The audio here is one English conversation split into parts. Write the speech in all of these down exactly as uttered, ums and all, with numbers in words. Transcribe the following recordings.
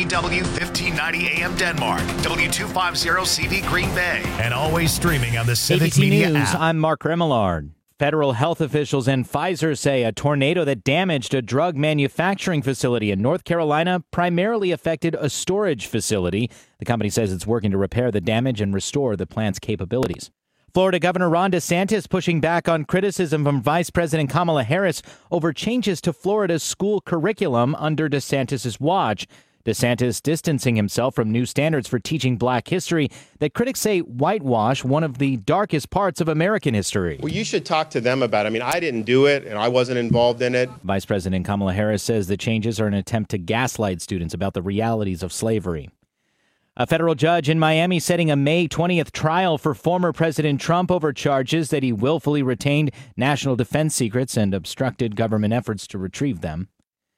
W fifteen ninety A M Denmark, W two fifty C V Green Bay, and always streaming on the Civic A B C Media News, app. I'm Mark Remillard. Federal health officials and Pfizer say a tornado that damaged a drug manufacturing facility in North Carolina primarily affected a storage facility. The company says it's working to repair the damage and restore the plant's capabilities. Florida Governor Ron DeSantis pushing back on criticism from Vice President Kamala Harris over changes to Florida's school curriculum under DeSantis' watch. DeSantis distancing himself from new standards for teaching black history that critics say whitewash one of the darkest parts of American history. Well, you should talk to them about it. I mean, I didn't do it, and I wasn't involved in it. Vice President Kamala Harris says the changes are an attempt to gaslight students about the realities of slavery. A federal judge in Miami setting a May twentieth trial for former President Trump over charges that he willfully retained national defense secrets and obstructed government efforts to retrieve them.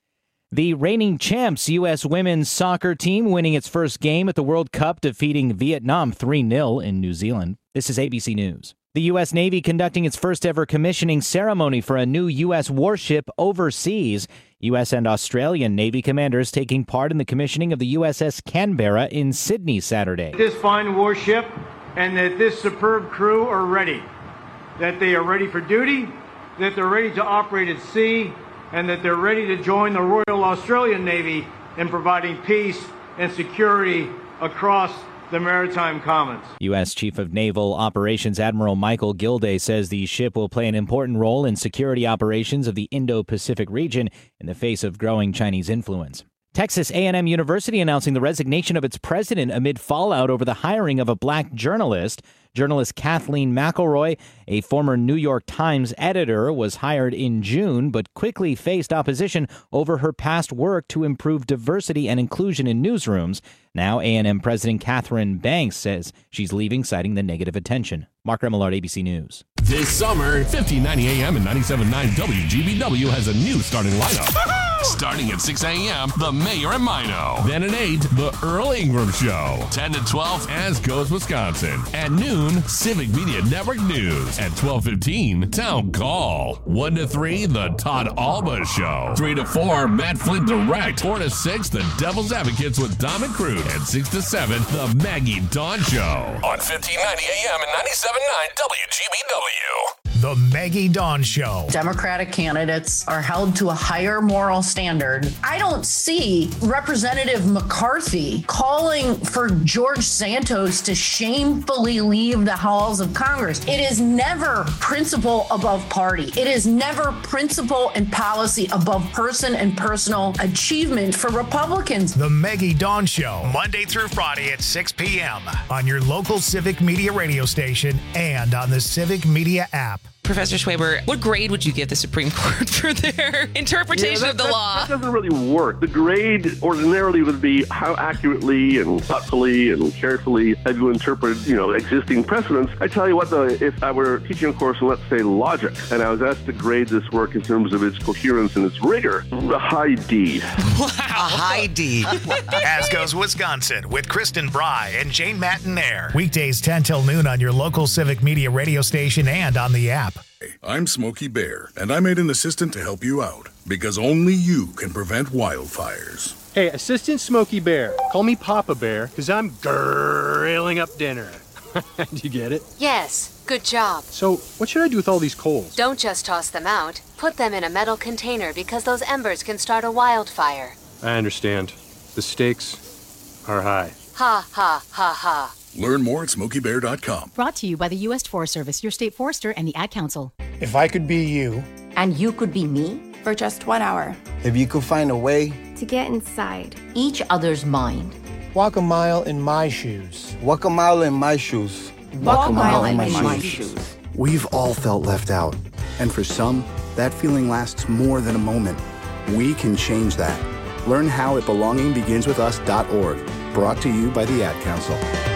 The reigning champs U S women's soccer team winning its first game at the World Cup, defeating Vietnam three nil in New Zealand. This is A B C News. The U S Navy conducting its first ever commissioning ceremony for a new U S warship overseas. U S and Australian Navy commanders taking part in the commissioning of the U S S Canberra in Sydney Saturday. This fine warship and that this superb crew are ready, that they are ready for duty, that they're ready to operate at sea, and that they're ready to join the Royal Australian Navy in providing peace and security across the Maritime Commons. U S Chief of Naval Operations Admiral Michael Gilday says the ship will play an important role in security operations of the Indo-Pacific region in the face of growing Chinese influence. Texas A and M University announcing the resignation of its president amid fallout over the hiring of a black journalist. Journalist Kathleen McElroy, a former New York Times editor, was hired in June, but quickly faced opposition over her past work to improve diversity and inclusion in newsrooms. Now A and M President Catherine Banks says she's leaving, citing the negative attention. Mark Remillard, A B C News. This summer, fifteen ninety A M and ninety-seven point nine W G B W has a new starting lineup. Starting at six A M, The Mayor and Mino. Then at eight, The Earl Ingram Show. ten to twelve, As Goes Wisconsin. At noon, Civic Media Network News. At twelve fifteen, Town Call. one to three, The Todd Alba Show. three to four, Matt Flint Direct. four to six, The Devil's Advocates with Dom and Crude. And six to seven, The Maggie Dawn Show. On fifteen ninety A M and ninety-seven point nine W G B W. The Maggie Dawn Show. Democratic candidates are held to a higher moral standard. I don't see Representative McCarthy calling for George Santos to shamefully leave the halls of Congress. It is never principle above party. It is never principle and policy above person and personal achievement for Republicans. The Maggie Dawn Show, Monday through Friday at six p.m. on your local Civic Media radio station and on the Civic Media app. Professor Schwaber, what grade would you give the Supreme Court for their interpretation yeah, that, of the that, law? That doesn't really work. The grade ordinarily would be how accurately and thoughtfully and carefully have you interpreted, you know, existing precedents. I tell you what, though, if I were teaching a course in, let's say, logic, and I was asked to grade this work in terms of its coherence and its rigor, a high D. Wow. A high D. As Goes Wisconsin with Kristen Bry and Jane Mattinaire. Weekdays ten till noon on your local Civic Media radio station and on the app. I'm Smokey Bear, and I made an assistant to help you out, because only you can prevent wildfires. Hey, Assistant Smokey Bear, call me Papa Bear, because I'm grilling up dinner. Do you get it? Yes, good job. So, what should I do with all these coals? Don't just toss them out. Put them in a metal container because those embers can start a wildfire. I understand. The stakes are high. Ha, ha, ha, ha. Learn more at smokey bear dot com. Brought to you by the U S Forest Service, your state forester, and the Ad Council. If I could be you. And you could be me? For just one hour. If you could find a way. To get inside. Each other's mind. Walk a mile in my shoes. Walk a mile in my shoes. Walk, Walk a mile, mile in, in my, my shoes. shoes. We've all felt left out. And for some, that feeling lasts more than a moment. We can change that. Learn how at belonging begins with us dot org. Brought to you by the Ad Council.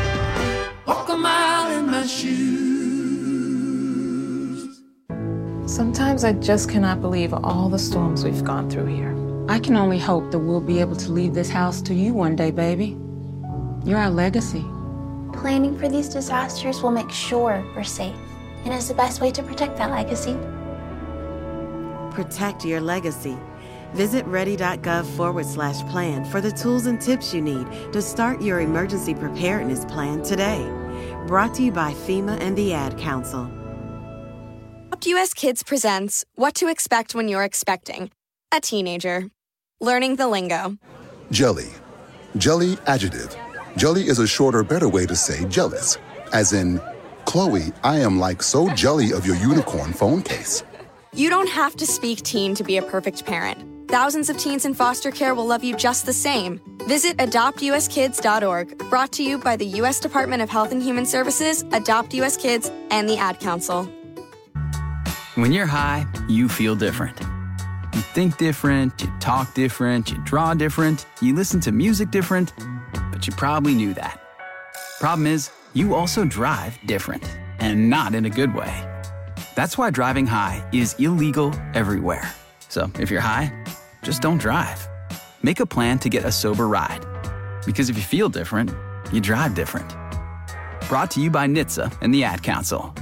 Walk a mile in my shoes. Sometimes I just cannot believe all the storms we've gone through here. I can only hope that we'll be able to leave this house to you one day, baby. You're our legacy. Planning for these disasters will make sure we're safe, and is the best way to protect that legacy. Protect your legacy. Visit ready.gov forward slash plan for the tools and tips you need to start your emergency preparedness plan today. Brought to you by FEMA and the Ad Council. Adopt U S Kids presents What to Expect When You're Expecting a Teenager. Learning the lingo. Jelly. Jelly adjective. Jelly is a shorter, better way to say jealous. As in, Chloe, I am like so jelly of your unicorn phone case. You don't have to speak teen to be a perfect parent. Thousands of teens in foster care will love you just the same. Visit adopt u s kids dot org, brought to you by the U S Department of Health and Human Services, Adopt U S Kids, and the Ad Council. When you're high, you feel different. You think different, you talk different, you draw different, you listen to music different, but you probably knew that. Problem is, you also drive different, and not in a good way. That's why driving high is illegal everywhere. So if you're high, just don't drive. Make a plan to get a sober ride. Because if you feel different, you drive different. Brought to you by N H T S A and the Ad Council.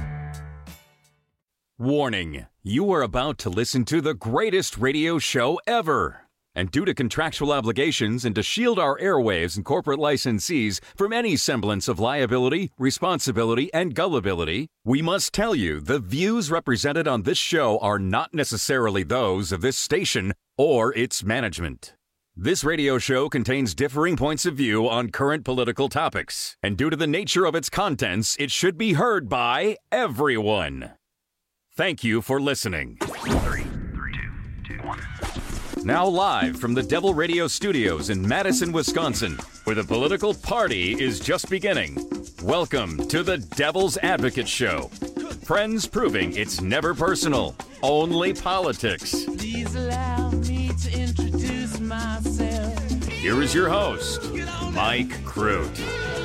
Warning, you are about to listen to the greatest radio show ever. And due to contractual obligations and to shield our airwaves and corporate licensees from any semblance of liability, responsibility, and gullibility, we must tell you the views represented on this show are not necessarily those of this station or its management. This radio show contains differing points of view on current political topics, and due to the nature of its contents, it should be heard by everyone. Thank you for listening. Three, three, two, two, one. Now live from the Devil Radio Studios in Madison, Wisconsin, where the political party is just beginning. Welcome to the Devil's Advocate Show. Friends proving it's never personal, only politics. Please allow me to introduce myself. Here is your host, Mike Crute.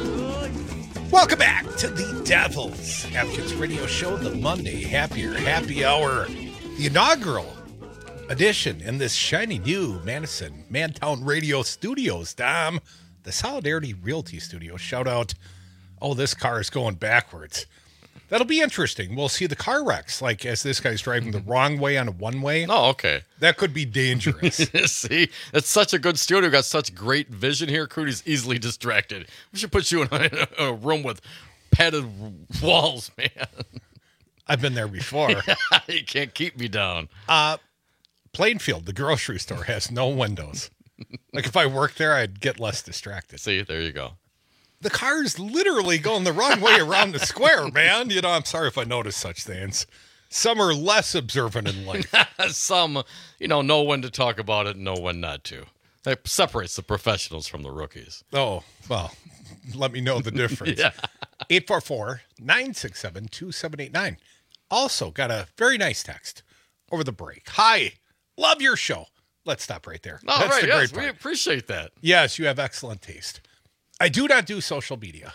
Welcome back to the Devil's Advocates Radio Show, the Monday Happier Happy Hour, the inaugural edition in this shiny new Madison Mantown Radio Studios. Dom, the Solidarity Realty Studio. Shout out, oh, this car is going backwards. That'll be interesting. We'll see the car wrecks, like as this guy's driving the wrong way on a one-way. Oh, okay. That could be dangerous. See, it's such a good studio. We've got such great vision here. Crudy's easily distracted. We should put you in a, a room with padded walls, man. I've been there before. You can't keep me down. Uh, Plainfield, the grocery store, has no windows. Like if I worked there, I'd get less distracted. See, there you go. The car's literally going the wrong way around the square, man. You know, I'm sorry if I notice such things. Some are less observant in life. Some, you know, know when to talk about it and know when not to. That separates the professionals from the rookies. Oh, well, let me know the difference. Yeah. eight four four, nine six seven, two seven eight nine. Also got a very nice text over the break. Hi, love your show. Let's stop right there. All That's right, the yes, great part. we appreciate that. Yes, you have excellent taste. I do not do social media,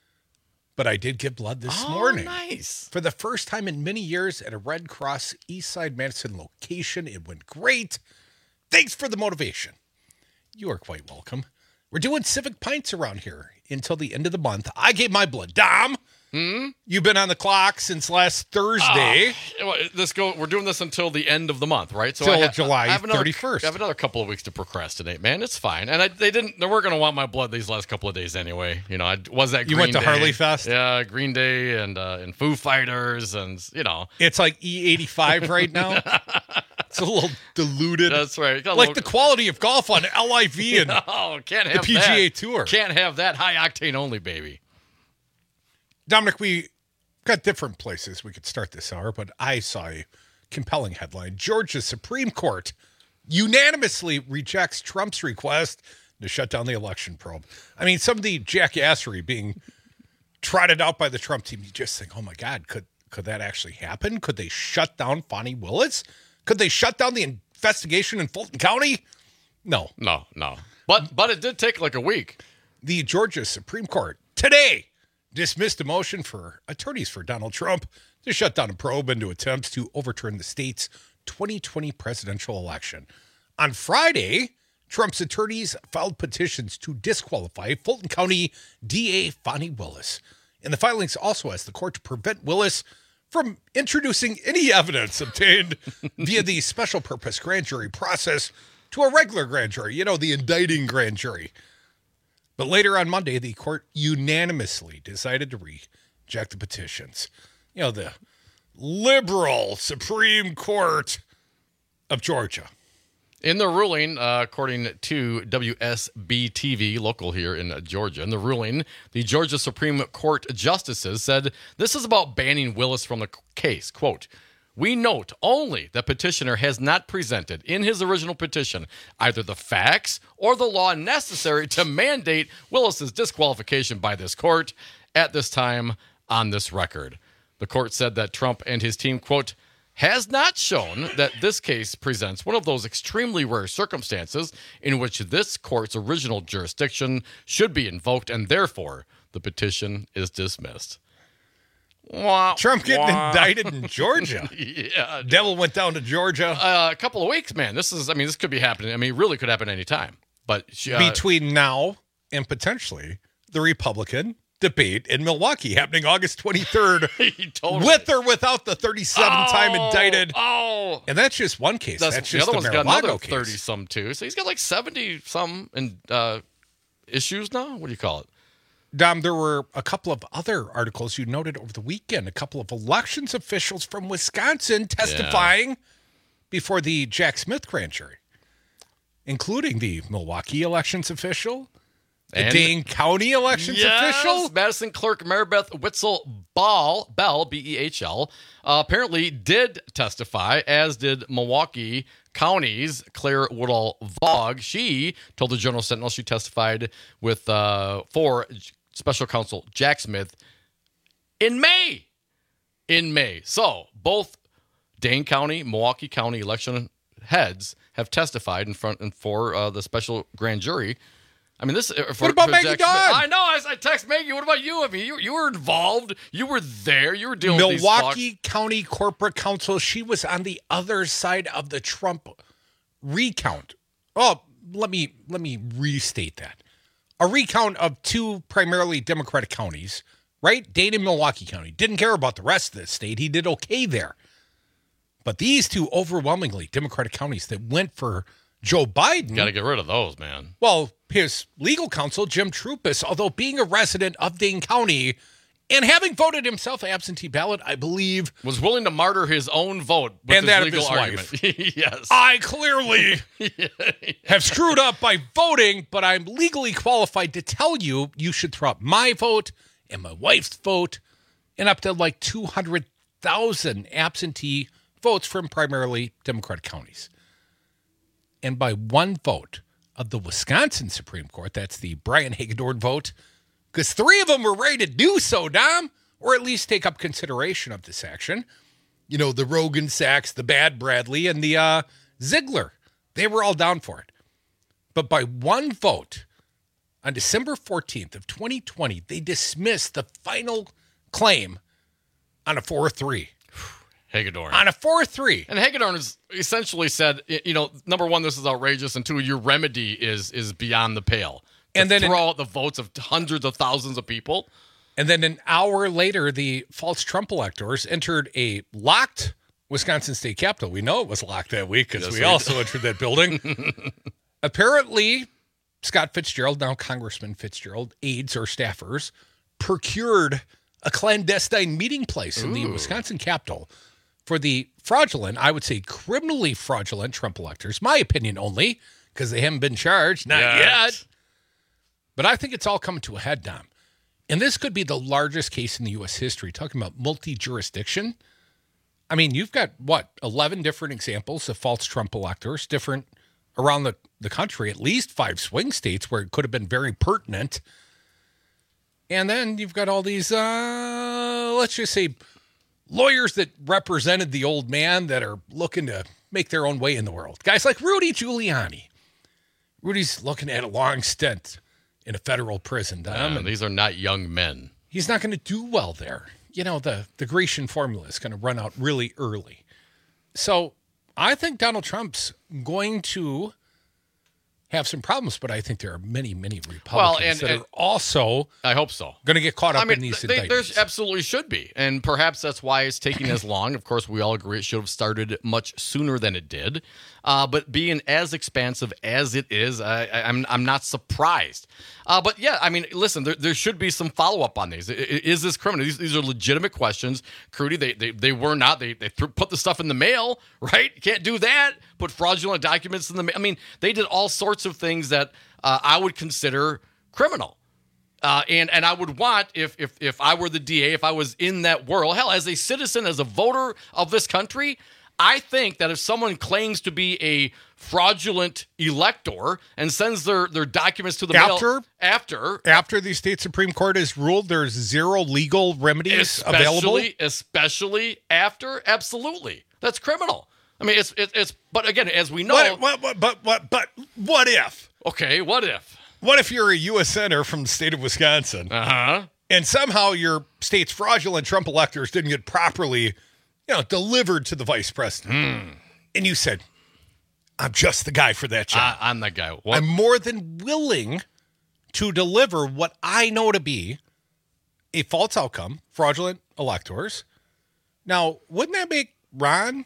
but I did give blood this oh, morning. Nice. For the first time in many years at a Red Cross Eastside Madison location. It went great. Thanks for the motivation. You are quite welcome. We're doing Civic Pints around here until the end of the month. I gave my blood. Dom, hmm? You've been on the clock since last Thursday. Uh, this go. We're doing this until the end of the month, right? So till I ha- July I have another, thirty-first. I have another couple of weeks to procrastinate, man. It's fine. And I, they didn't. They weren't going to want my blood these last couple of days anyway. You know, I was at. You Green went to Day. Harley Fest? Yeah, Green Day and uh, and Foo Fighters, and you know, it's like E eighty-five right now. It's a little diluted. That's right. Like little... the quality of golf on L I V and oh, can't have the P G A that. Tour. Can't have that high octane only, baby. Dominic, we got different places we could start this hour, but I saw a compelling headline. Georgia's Supreme Court unanimously rejects Trump's request to shut down the election probe. I mean, some of the jackassery being trotted out by the Trump team, you just think, oh my God, could could that actually happen? Could they shut down Fani Willis? Could they shut down the investigation in Fulton County? No. No, no. But but it did take like a week. The Georgia Supreme Court today dismissed a motion for attorneys for Donald Trump to shut down a probe into attempts to overturn the state's twenty twenty presidential election. On Friday, Trump's attorneys filed petitions to disqualify Fulton County D A Fani Willis. And the filings also asked the court to prevent Willis from introducing any evidence obtained via the special purpose grand jury process to a regular grand jury, you know, the indicting grand jury. But later on Monday, the court unanimously decided to reject the petitions. You know, the liberal Supreme Court of Georgia. In the ruling, uh, according to W S B T V, local here in uh, Georgia, in the ruling, the Georgia Supreme Court justices said this is about banning Willis from the case. Quote, "We note only that petitioner has not presented in his original petition either the facts or the law necessary to mandate Willis's disqualification by this court at this time on this record." The court said that Trump and his team, quote, "has not shown that this case presents one of those extremely rare circumstances in which this court's original jurisdiction should be invoked, and therefore the petition is dismissed." Wah, Trump getting wah. indicted in Georgia. Yeah. Devil went down to Georgia. Uh, a couple of weeks, man. This is, I mean, this could be happening. I mean, it really could happen any time. But uh, between now and potentially the Republican debate in Milwaukee happening August twenty-third totally. with or without the thirty-seven time Oh, indicted. Oh. And that's just one case. That's, That's, just the the, other one's got Mar-a-Lago another case. thirty-some too. So he's got like seventy-some in, uh, issues now? What do you call it? Dom, there were a couple of other articles you noted over the weekend. A couple of elections officials from Wisconsin testifying yeah. before the Jack Smith grand jury, including the Milwaukee elections official, the And- Dane County elections Yes, official. Madison Clerk Maribeth Witzel Ball, Bell, B E H L, uh, apparently did testify, as did Milwaukee County's Claire Woodall Vaughn. She told the Journal Sentinel she testified with uh, for Special Counsel Jack Smith in May. In May. So both Dane County, Milwaukee County election heads have testified in front and for uh, the special grand jury. I mean, this. Uh, for, what about for Maggie Jack Dodd? Smith. I know. I, I text Maggie. What about you? I mean, you you were involved. You were there. You were dealing with these Milwaukee County Corporate Counsel. She was on the other side of the Trump recount. Oh, let me let me restate that. A recount of two primarily Democratic counties, right? Dane and Milwaukee County. Didn't care about the rest of the state. He did okay there. But these two overwhelmingly Democratic counties that went for Joe Biden. Got to get rid of those, man. Well, his legal counsel, Jim Trupis, although being a resident of Dane County and having voted himself absentee ballot, I believe, was willing to martyr his own vote with and his that legal of his argument. wife. Yes. I clearly have screwed up by voting, but I'm legally qualified to tell you you should throw out my vote and my wife's vote and up to like two hundred thousand absentee votes from primarily Democratic counties. And by one vote of the Wisconsin Supreme Court, that's the Brian Hagedorn vote, because three of them were ready to do so, Dom, or at least take up consideration of this action. You know, the Rogan Sachs, the Bad Bradley, and the uh, Ziegler. They were all down for it. But by one vote, on December fourteenth of twenty twenty, they dismissed the final claim on a four three. Hagedorn. On a four three. And Hagedorn has essentially said, you know, number one, this is outrageous, and two, your remedy is is beyond the pale. To And then throw an- out the votes of hundreds of thousands of people. And then an hour later, the false Trump electors entered a locked Wisconsin State Capitol. We know it was locked that week because Yes, we we also did. entered that building. Apparently, Scott Fitzgerald, now Congressman Fitzgerald, aides or staffers, procured a clandestine meeting place in the Ooh. Wisconsin Capitol for the fraudulent, I would say criminally fraudulent Trump electors. My opinion only, because they haven't been charged. Not Yet. yet. But I think it's all coming to a head, Dom. And this could be the largest case in the U S history, talking about multi-jurisdiction. I mean, you've got, what, eleven different examples of false Trump electors, different around the, the country, at least five swing states where it could have been very pertinent. And then you've got all these, uh, let's just say, lawyers that represented the old man that are looking to make their own way in the world. Guys like Rudy Giuliani. Rudy's looking at a long stint in a federal prison, Dom. Yeah, and these are not young men. he's not going to do well there. You know, the, the Grecian formula is going to run out really early. So I think Donald Trump's going to have some problems, but I think there are many, many Republicans Well, and- that and- are also I hope so. going to get caught up I mean, in these they, indictments. there's absolutely should be, and perhaps that's why it's taking as long. Of course, we all agree it should have started much sooner than it did. Uh, but being as expansive as it is, I, I, I'm I'm not surprised. Uh, but yeah, I mean, listen, there, there should be some follow up on these. I- I- Is this criminal? These, these are legitimate questions, Crudy. They they, they were not. They they th- put the stuff in the mail, right? You can't do that. Put fraudulent documents in the mail. I mean, they did all sorts of things that uh, I would consider criminal. Uh, and and I would want, if if if I were the D A, if I was in that world, hell, as a citizen, as a voter of this country, I think that if someone claims to be a fraudulent elector and sends their, their documents to the After? mail after After the state Supreme Court has ruled there's zero legal remedies available. especially especially after, absolutely, that's criminal. I mean, it's it's, it's but again, as we know, What, what, what, but, what, but what if? okay, what if? What if you're a U S senator from the state of Wisconsin Uh huh. and somehow your state's fraudulent Trump electors didn't get properly, you know, delivered to the vice president? And you said, I'm just the guy for that job. I'm that guy. What? I'm more than willing to deliver what I know to be a false outcome, fraudulent electors. Now, wouldn't that make Ron,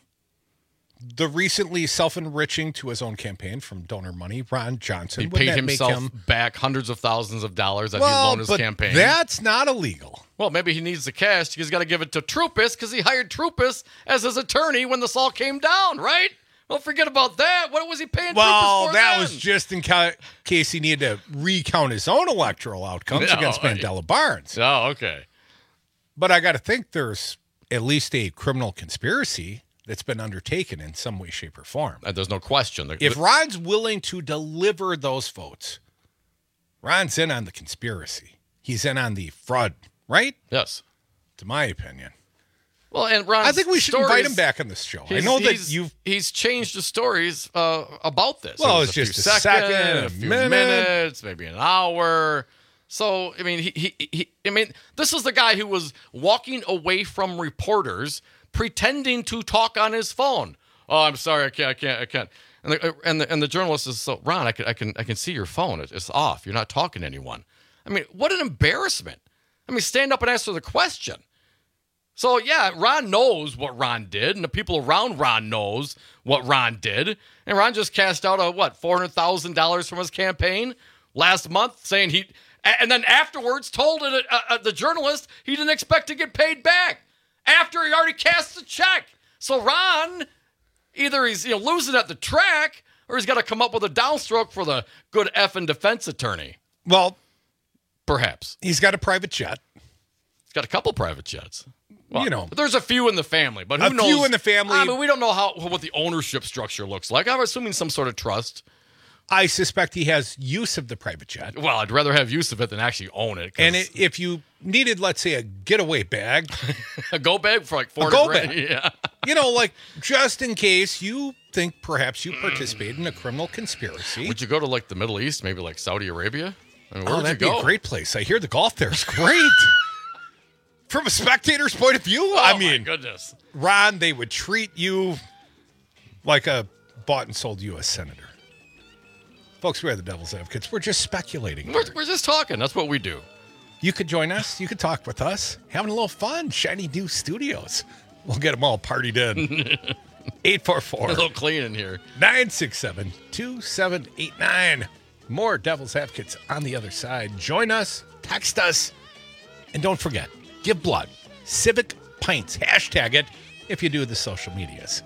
the recently self-enriching to his own campaign from donor money, Ron Johnson, He wouldn't paid that make himself him, back hundreds of thousands of dollars that he well, loaned his but campaign. that's not illegal. Well, maybe he needs the cash. He's got to give it to Troopus because he hired Troopus as his attorney when this all came down, right? Don't forget about that. What was he paying Well, Troopus for that then? was just in ca- case he needed to recount his own electoral outcomes No, against Mandela Barnes. Oh, okay. But I got to think there's at least a criminal conspiracy that's been undertaken in some way, shape, or form. Uh, there's no question. The- If the- Ron's willing to deliver those votes, Ron's in on the conspiracy. He's in on the fraud, right? Yes. To my opinion. Well, and Ron's I think we should stories, invite him back on this show. I he's- know that he's- you've... He's changed the stories uh, about this. Well, It was it's a just few a seconds, second, a a few minute. minutes, maybe an hour. So, I mean, he, he, he, I mean, this is the guy who was walking away from reporters, pretending to talk on his phone. Oh, I'm sorry, I can't, I can't, I can't. And the and the, and the journalist is so, Ron, I can, I can, I can see your phone. It's, it's off. You're not talking to anyone. I mean, what an embarrassment. I mean, stand up and answer the question. So, yeah, Ron knows what Ron did, and the people around Ron knows what Ron did. And Ron just cashed out, a, what, four hundred thousand dollars from his campaign last month, saying he, and then afterwards told it, uh, uh, the journalist he didn't expect to get paid back after he already cast the check. So Ron, either he's you know losing at the track, or he's got to come up with a downstroke for the good effing defense attorney. Well, perhaps. He's got a private jet. He's got a couple private jets. Well, you know, there's a few in the family, but who a knows? few in the family. I mean, we don't know how what the ownership structure looks like. I'm assuming some sort of trust. I suspect he has use of the private jet. Well, I'd rather have use of it than actually own it. 'cause- And it, if you needed, let's say, a getaway bag, a go bag for like four a go grand. bag, Yeah. you know, like just in case you think perhaps you participated in a criminal conspiracy. Would you go to like the Middle East, maybe like Saudi Arabia? I mean, where Oh, would that'd you be go? a great place. I hear the golf there is great. From a spectator's point of view, Oh, I my mean, goodness. Ron, they would treat you like a bought and sold U S senator. Folks, we are the devil's advocates. We're just speculating. We're, we're just talking. That's what we do. You could join us. You could talk with us. Having a little fun. Shiny New Studios. We'll get them all partied in. eight four four A little clean in here. nine six seven, two seven eight nine. More Devil's Advocates on the other side. Join us. Text us. And don't forget, give blood. Civic Pints. Hashtag it if you do the social medias.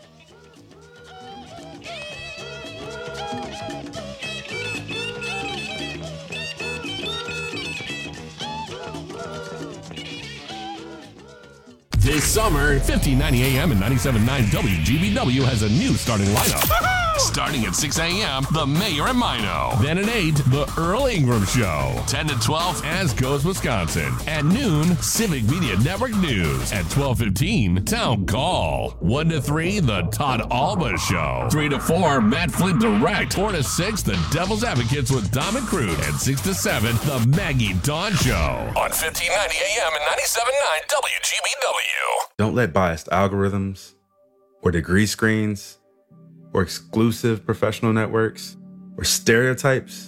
This summer, fifteen ninety A M and ninety-seven point nine W G B W has a new starting lineup. Starting at six A M, The Mayor and Mino. Then at eight, The Earl Ingram Show. ten to twelve, As Goes Wisconsin. At noon, Civic Media Network News. At twelve fifteen, Town Call. one to three, The Todd Alba Show. three to four, Matt Flint Direct. four to six, The Devil's Advocates with Dom and Crude. And six to seven, The Maggie Dawn Show. On fifteen ninety A M and ninety-seven point nine W G B W. Don't let biased algorithms or degree screens or exclusive professional networks or stereotypes?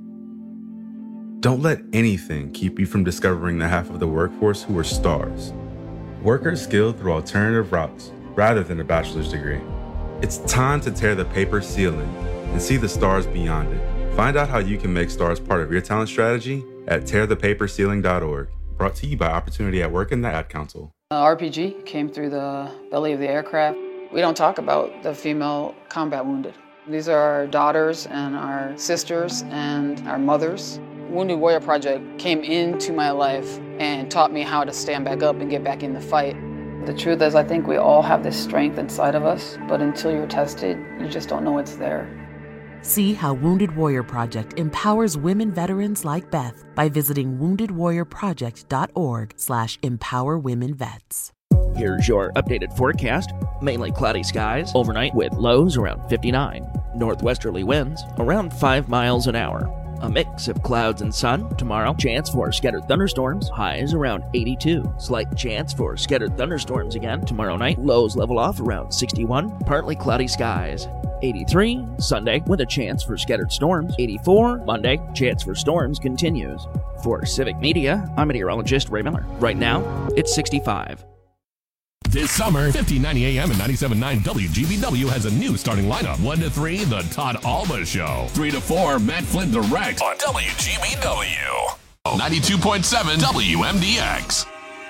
Don't let anything keep you from discovering the half of the workforce who are stars. Workers skilled through alternative routes rather than a bachelor's degree. It's time to tear the paper ceiling and see the stars beyond it. Find out how you can make stars part of your talent strategy at tear the paper ceiling dot org. Brought to you by Opportunity at Work and the Ad Council. Uh, R P G came through the belly of the aircraft. We don't talk about the female combat wounded. These are our daughters and our sisters and our mothers. Wounded Warrior Project came into my life and taught me how to stand back up and get back in the fight. The truth is, I think we all have this strength inside of us, but until you're tested, you just don't know it's there. See how Wounded Warrior Project empowers women veterans like Beth by visiting wounded warrior project dot org slash empower women vets. Here's your updated forecast. Mainly cloudy skies overnight with lows around fifty-nine. Northwesterly winds around five miles an hour. A mix of clouds and sun tomorrow. Chance for scattered thunderstorms. Highs around eighty-two. Slight chance for scattered thunderstorms again tomorrow night. Lows level off around sixty-one. Partly cloudy skies. eighty-three Sunday with a chance for scattered storms. eighty-four Monday. Chance for storms continues. For Civic Media, I'm meteorologist Ray Miller. Right now, it's sixty-five. This summer, fifteen ninety A M and ninety-seven point nine W G B W has a new starting lineup. one to three, The Todd Alba Show. three to four, Matt Flynn Direct on W G B W. ninety-two point seven W M D X.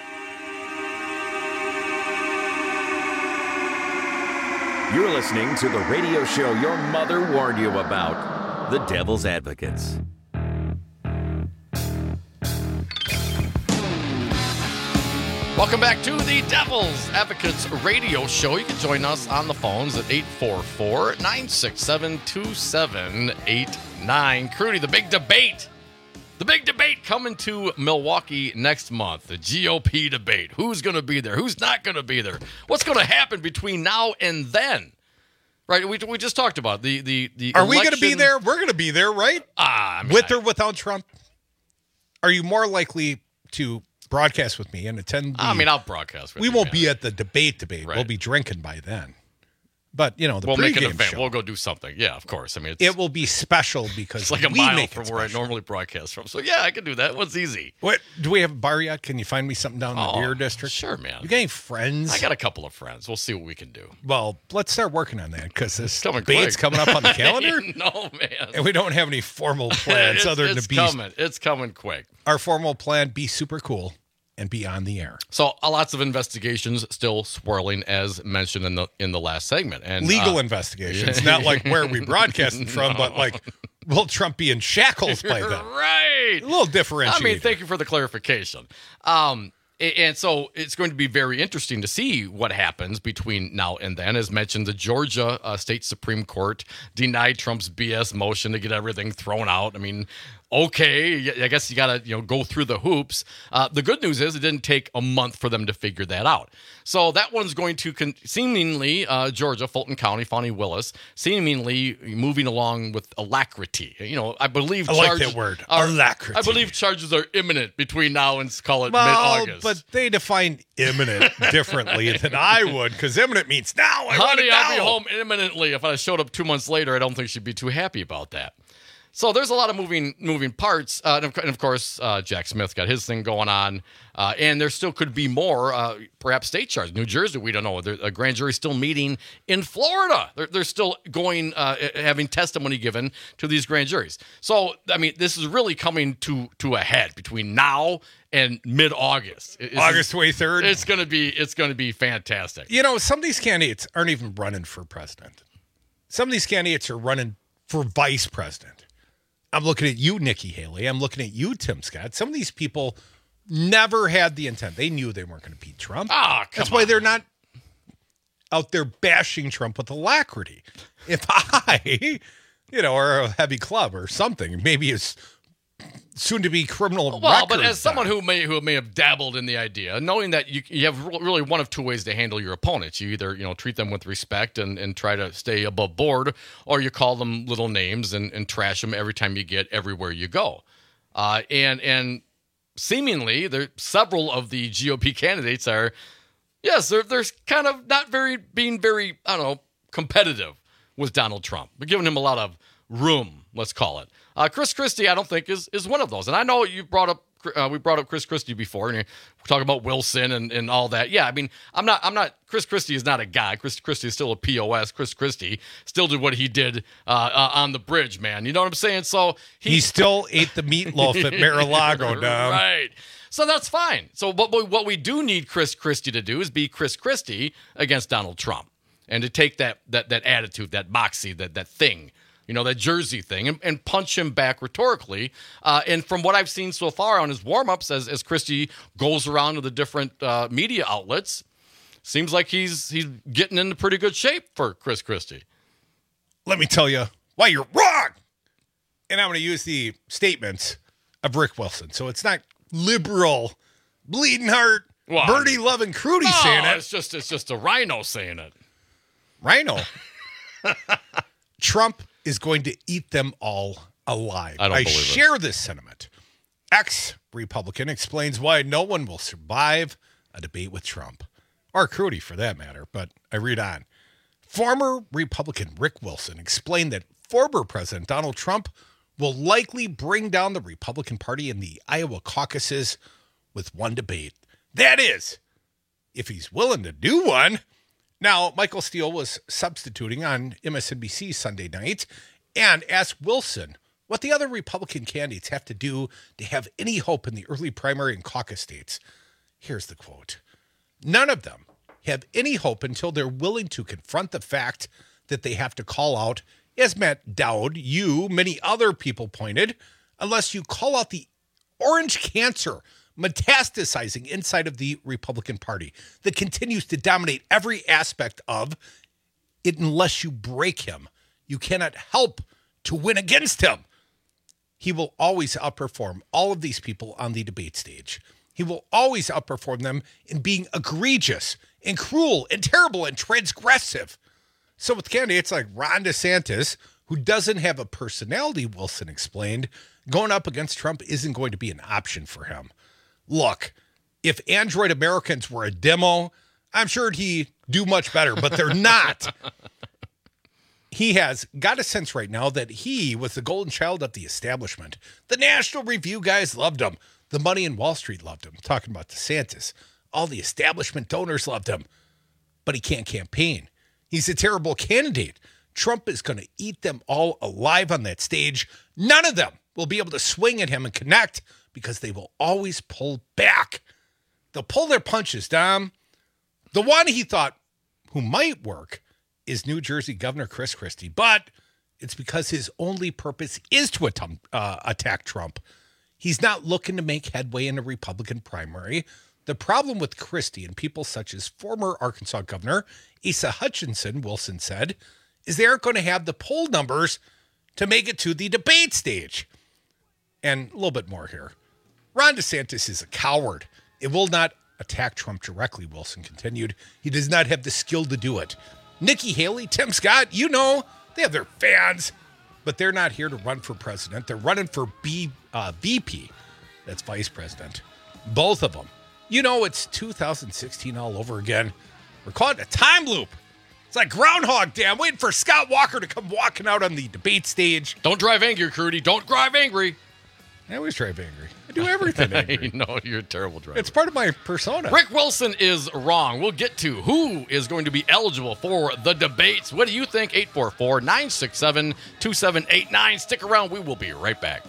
You're listening to the radio show your mother warned you about, The Devil's Advocates. Welcome back to the Devil's Advocates radio show. You can join us on the phones at eight four four, nine six seven, two seven eight nine. Crudy, the big debate. The big debate coming to Milwaukee next month. The G O P debate. Who's going to be there? Who's not going to be there? What's going to happen between now and then? Right, we, we just talked about the the the. Are election. we going to be there? We're going to be there, right? Ah, I mean, with I, or without Trump? Are you more likely to broadcast with me and attend? The, I mean, I'll broadcast with we you. We won't man. be at the debate debate. Right. We'll be drinking by then. But, you know, the we'll make an pregame event. show, We'll go do something. Yeah, of course. I mean, it's, it will be special because it's like a we mile make from it where I special. normally broadcast from. So, yeah, I can do that. What's easy? What, do we have a bar yet? Can you find me something down in oh, the beer district? Sure, man. You got any friends? I got a couple of friends. We'll see what we can do. Well, let's start working on that because this coming debate's quick. coming up on the calendar. No, man. And we don't have any formal plans it's, other than it's to be coming. It's coming quick. Our formal plan, be super cool and be on the air. So uh, lots of investigations still swirling, as mentioned in the in the last segment, and legal uh, investigations, not like where we broadcasting no. from, but like will Trump be in shackles by then? Right, a little differentiated. I mean, thank you for the clarification. Um, and so it's going to be very interesting to see what happens between now and then. As mentioned, the Georgia uh, State Supreme Court denied Trump's B S motion to get everything thrown out. I mean, okay, I guess you got to you know go through the hoops. Uh, the good news is it didn't take a month for them to figure that out. So that one's going to con- seemingly, uh, Georgia, Fulton County, Fani Willis, seemingly moving along with alacrity. You know, I believe I charges, like that word, are, alacrity. I believe charges are imminent between now and call it well, mid-August. But they define imminent differently than I would, because imminent means now. I want Honey, it now. I'll be home imminently. If I showed up two months later, I don't think she'd be too happy about that. So there's a lot of moving moving parts. Uh, and, of, and of course, uh, Jack Smith got his thing going on. Uh, and there still could be more, uh, perhaps state charges. New Jersey, we don't know. There, a grand jury still meeting in Florida. They're, they're still going, uh, having testimony given to these grand juries. So, I mean, this is really coming to, to a head between now and mid-August. It's, August twenty-third. It's going to be it's going to be fantastic. You know, some of these candidates aren't even running for president. Some of these candidates are running for vice president. I'm looking at you, Nikki Haley. I'm looking at you, Tim Scott. Some of these people never had the intent. They knew they weren't going to beat Trump. Ah, come That's why on. they're not out there bashing Trump with alacrity. If I, you know, or a heavy club or something, maybe it's soon to be criminal well, but records as someone then. who may who may have dabbled in the idea, knowing that you you have really one of two ways to handle your opponents. You either you know treat them with respect and, and try to stay above board, or you call them little names and, and trash them every time you get everywhere you go. Uh, and and seemingly, there several of the G O P candidates are yes, they're they're kind of not very being very I don't know competitive with Donald Trump. We're giving him a lot of room, let's call it. Uh, Chris Christie, I don't think, is is one of those. And I know you brought up uh, we brought up Chris Christie before, and you're talking about Wilson and, and all that. Yeah, I mean, I'm not I'm not Chris Christie is not a guy. Chris Christie is still a P O S. Chris Christie still did what he did uh, uh, on the bridge, man. You know what I'm saying? So he, he still ate the meatloaf at Mar-a-Lago, Dom. Right. So that's fine. So what we, what we do need Chris Christie to do is be Chris Christie against Donald Trump, and to take that that that attitude, that moxie, that that thing, you know, that Jersey thing, and, and punch him back rhetorically. Uh, and from what I've seen so far on his warm-ups, as as Christie goes around to the different uh, media outlets, seems like he's he's getting into pretty good shape for Chris Christie. Let me tell you why you're wrong. And I'm going to use the statements of Rick Wilson. So it's not liberal, bleeding heart, well, Bernie loving Crudy no, saying it. It's just it's just a rhino saying it. Rhino. Trump is going to eat them all alive. I don't I believe share it. this sentiment. Ex-Republican explains why no one will survive a debate with Trump, or Crudy for that matter, but I read on. Former Republican Rick Wilson explained that former President Donald Trump will likely bring down the Republican Party in the Iowa caucuses with one debate. That is, if he's willing to do one. Now, Michael Steele was substituting on M S N B C Sunday night and asked Wilson what the other Republican candidates have to do to have any hope in the early primary and caucus states. Here's the quote. None of them have any hope until they're willing to confront the fact that they have to call out, as Matt Dowd, you, many other people pointed, unless you call out the orange cancer metastasizing inside of the Republican Party that continues to dominate every aspect of it. Unless you break him, you cannot help to win against him. He will always outperform all of these people on the debate stage. He will always outperform them in being egregious and cruel and terrible and transgressive. So with candidates like Ron DeSantis, who doesn't have a personality, Wilson explained, going up against Trump isn't going to be an option for him. Look, if Android Americans were a demo, I'm sure he'd do much better, but they're not. He has got a sense right now that he was the golden child of the establishment. The National Review guys loved him. The money in Wall Street loved him. Talking about DeSantis. All the establishment donors loved him. But he can't campaign. He's a terrible candidate. Trump is going to eat them all alive on that stage. None of them will be able to swing at him and connect because they will always pull back. They'll pull their punches, Dom. The one he thought who might work is New Jersey Governor Chris Christie, but it's because his only purpose is to attempt, uh, attack Trump. He's not looking to make headway in a Republican primary. The problem with Christie and people such as former Arkansas Governor Asa Hutchinson, Wilson said, is they aren't going to have the poll numbers to make it to the debate stage. And a little bit more here. Ron DeSantis is a coward. It will not attack Trump directly, Wilson continued. He does not have the skill to do it. Nikki Haley, Tim Scott, you know, they have their fans, but they're not here to run for president. They're running for B, uh, V P. That's vice president. Both of them. You know, it's two thousand sixteen all over again. We're caught in a time loop. It's like Groundhog Day. I'm waiting for Scott Walker to come walking out on the debate stage. Don't drive angry, Crudy. Don't drive angry. I always drive angry. I do everything angry. No, you're a terrible driver. It's part of my persona. Rick Wilson is wrong. We'll get to who is going to be eligible for the debates. What do you think? eight four four, nine six seven, two seven eight nine. Stick around. We will be right back.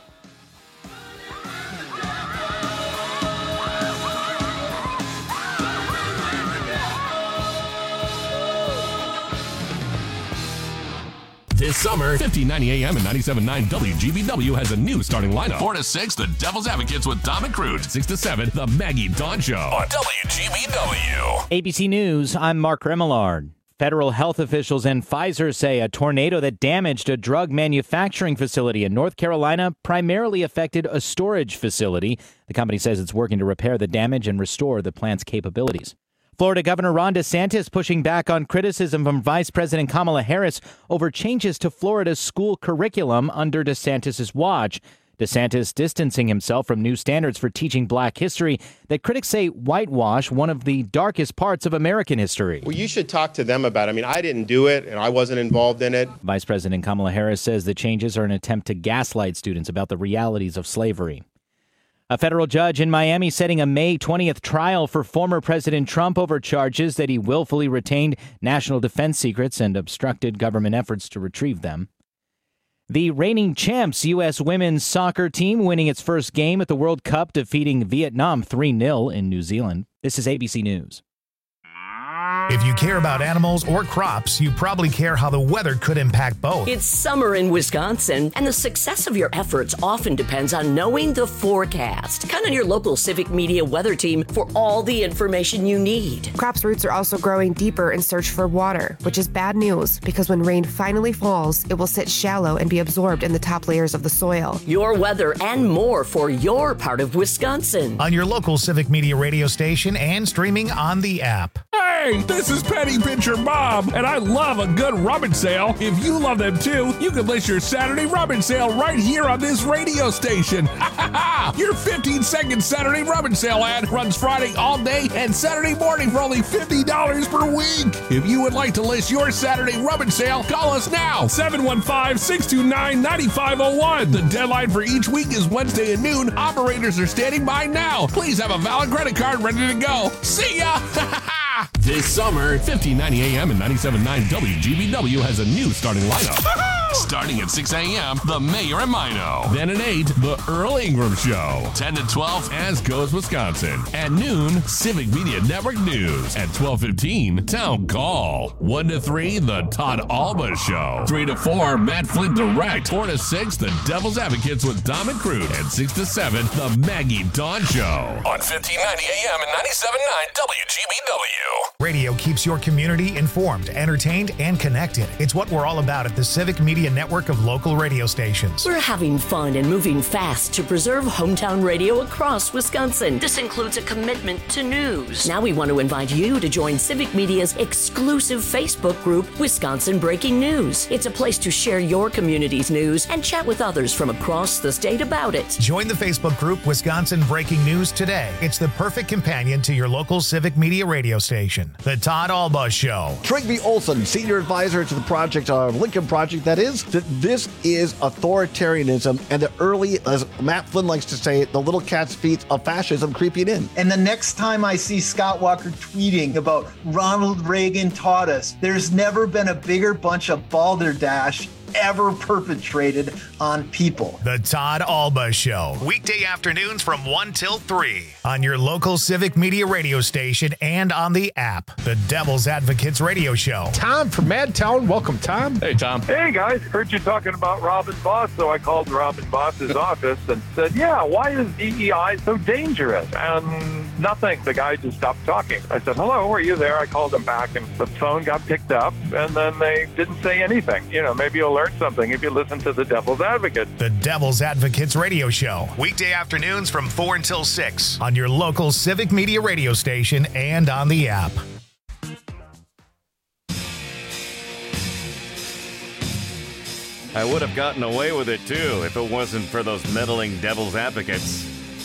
This summer, fifteen ninety A M and ninety-seven point nine W G B W has a new starting lineup. four to six, The Devil's Advocates with Dom and Crude. six to seven, The Maggie Dawn Show on W G B W. A B C News, I'm Mark Remillard. Federal health officials and Pfizer say a tornado that damaged a drug manufacturing facility in North Carolina primarily affected a storage facility. The company says it's working to repair the damage and restore the plant's capabilities. Florida Governor Ron DeSantis pushing back on criticism from Vice President Kamala Harris over changes to Florida's school curriculum under DeSantis' watch. DeSantis distancing himself from new standards for teaching black history that critics say whitewash one of the darkest parts of American history. Well, you should talk to them about it. I mean, I didn't do it, and I wasn't involved in it. Vice President Kamala Harris says the changes are an attempt to gaslight students about the realities of slavery. A federal judge in Miami setting a May twentieth trial for former President Trump over charges that he willfully retained national defense secrets and obstructed government efforts to retrieve them. The reigning champs U S women's soccer team winning its first game at the World Cup, defeating Vietnam three nil in New Zealand. This is A B C News. If you care about animals or crops, you probably care how the weather could impact both. It's summer in Wisconsin, and the success of your efforts often depends on knowing the forecast. Count on your local Civic Media weather team for all the information you need. Crops' roots are also growing deeper in search for water, which is bad news because when rain finally falls, it will sit shallow and be absorbed in the top layers of the soil. Your weather and more for your part of Wisconsin. On your local Civic Media radio station and streaming on the app. Hey, this is Penny Pincher Bob, and I love a good rummage sale. If you love them too, you can list your Saturday rummage sale right here on this radio station. Your fifteen second Saturday rummage sale ad runs Friday all day and Saturday morning for only fifty dollars per week. If you would like to list your Saturday rummage sale, call us now, seven one five, six two nine, nine five zero one. The deadline for each week is Wednesday at noon. Operators are standing by now. Please have a valid credit card ready to go. See ya! This summer, fifteen ninety A M and ninety-seven point nine W G B W has a new starting lineup. Starting at six A M, The Mayor and Mino. Then at eight, The Earl Ingram Show. ten to twelve, As Goes Wisconsin. At noon, Civic Media Network News. At twelve fifteen, Town Call. one to three, The Todd Alba Show. three to four, Matt Flint Direct. four to six, The Devil's Advocates with Dom and Crude. And six to seven, The Maggie Dawn Show. On fifteen ninety A M and ninety-seven point nine W G B W. Radio keeps your community informed, entertained, and connected. It's what we're all about at the Civic Media network of local radio stations. We're having fun and moving fast to preserve hometown radio across Wisconsin. This includes a commitment to news. Now we want to invite you to join Civic Media's exclusive Facebook group, Wisconsin Breaking News. It's a place to share your community's news and chat with others from across the state about it. Join the Facebook group Wisconsin Breaking News today. It's the perfect companion to your local Civic Media radio station. The Todd Alba Show. Trigby Olson, senior advisor to the project, uh, Lincoln Project, that is, that this is authoritarianism and the early, as Matt Flynn likes to say, the little cat's feet of fascism creeping in. And the next time I see Scott Walker tweeting about Ronald Reagan taught us, there's never been a bigger bunch of balderdash ever perpetrated on people. The Todd Alba Show. Weekday afternoons from one till three on your local Civic Media radio station and on the app. The Devil's Advocates radio show. Tom from Madtown. Welcome, Tom. Hey, Tom. Hey, guys. Heard you talking about Robin Boss, so I called Robin Boss's office and said, yeah, why is D E I so dangerous? And nothing. The guy just stopped talking. I said, hello, are you there? I called him back, and the phone got picked up, and then they didn't say anything. You know, maybe you'll learn something if you listen to the Devil's Advocate. The Devil's Advocates radio show. Weekday afternoons from four until six on your local Civic Media radio station and on the app. I would have gotten away with it too if it wasn't for those meddling Devil's Advocates.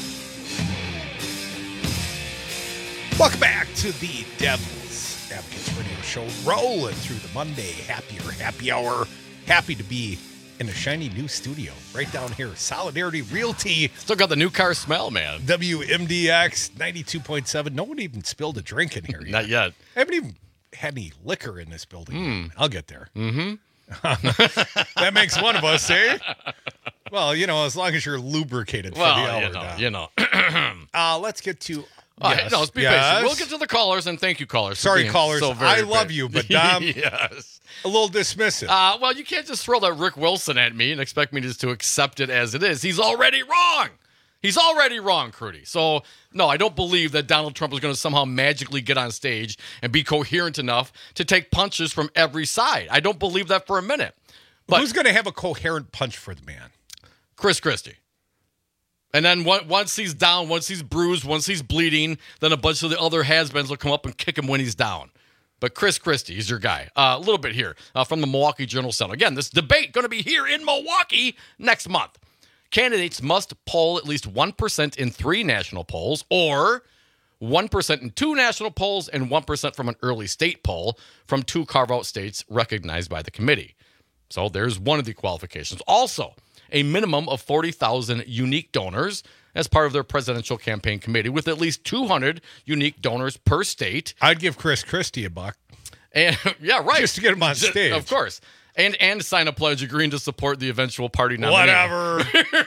Welcome back to the Devil's Advocates radio show. Rolling through the Monday happier happy hour. Happy to be in a shiny new studio right down here. Solidarity Realty. Still got the new car smell, man. W M D X ninety-two point seven. No one even spilled a drink in here yet. Not yet. I haven't even had any liquor in this building. Mm. I'll get there. Mm-hmm. That makes one of us, eh? Well, you know, as long as you're lubricated for well, the hour. you know, now. you know. uh, let's get to... All yes. right, no, let's be yes. patient. We'll get to the callers, and thank you, callers. Sorry, callers. So very I love patient. you, but Dom, yes. a little dismissive. Uh, well, you can't just throw that Rick Wilson at me and expect me just to accept it as it is. He's already wrong. He's already wrong, Crudy. So, no, I don't believe that Donald Trump is going to somehow magically get on stage and be coherent enough to take punches from every side. I don't believe that for a minute. But who's going to have a coherent punch for the man? Chris Christie. And then once he's down, once he's bruised, once he's bleeding, then a bunch of the other has-beens will come up and kick him when he's down. But Chris Christie is your guy. Uh, a little bit here uh, from the Milwaukee Journal-Sentinel. Again, this debate going to be here in Milwaukee next month. Candidates must poll at least one percent in three national polls, or one percent in two national polls and one percent from an early state poll from two carve-out states recognized by the committee. So there's one of the qualifications. Also, a minimum of forty thousand unique donors as part of their presidential campaign committee, with at least two hundred unique donors per state. I'd give Chris Christie a buck. And yeah, right. Just to get him on Just- stage. Of course. And and sign a pledge agreeing to support the eventual party nominee. Whatever.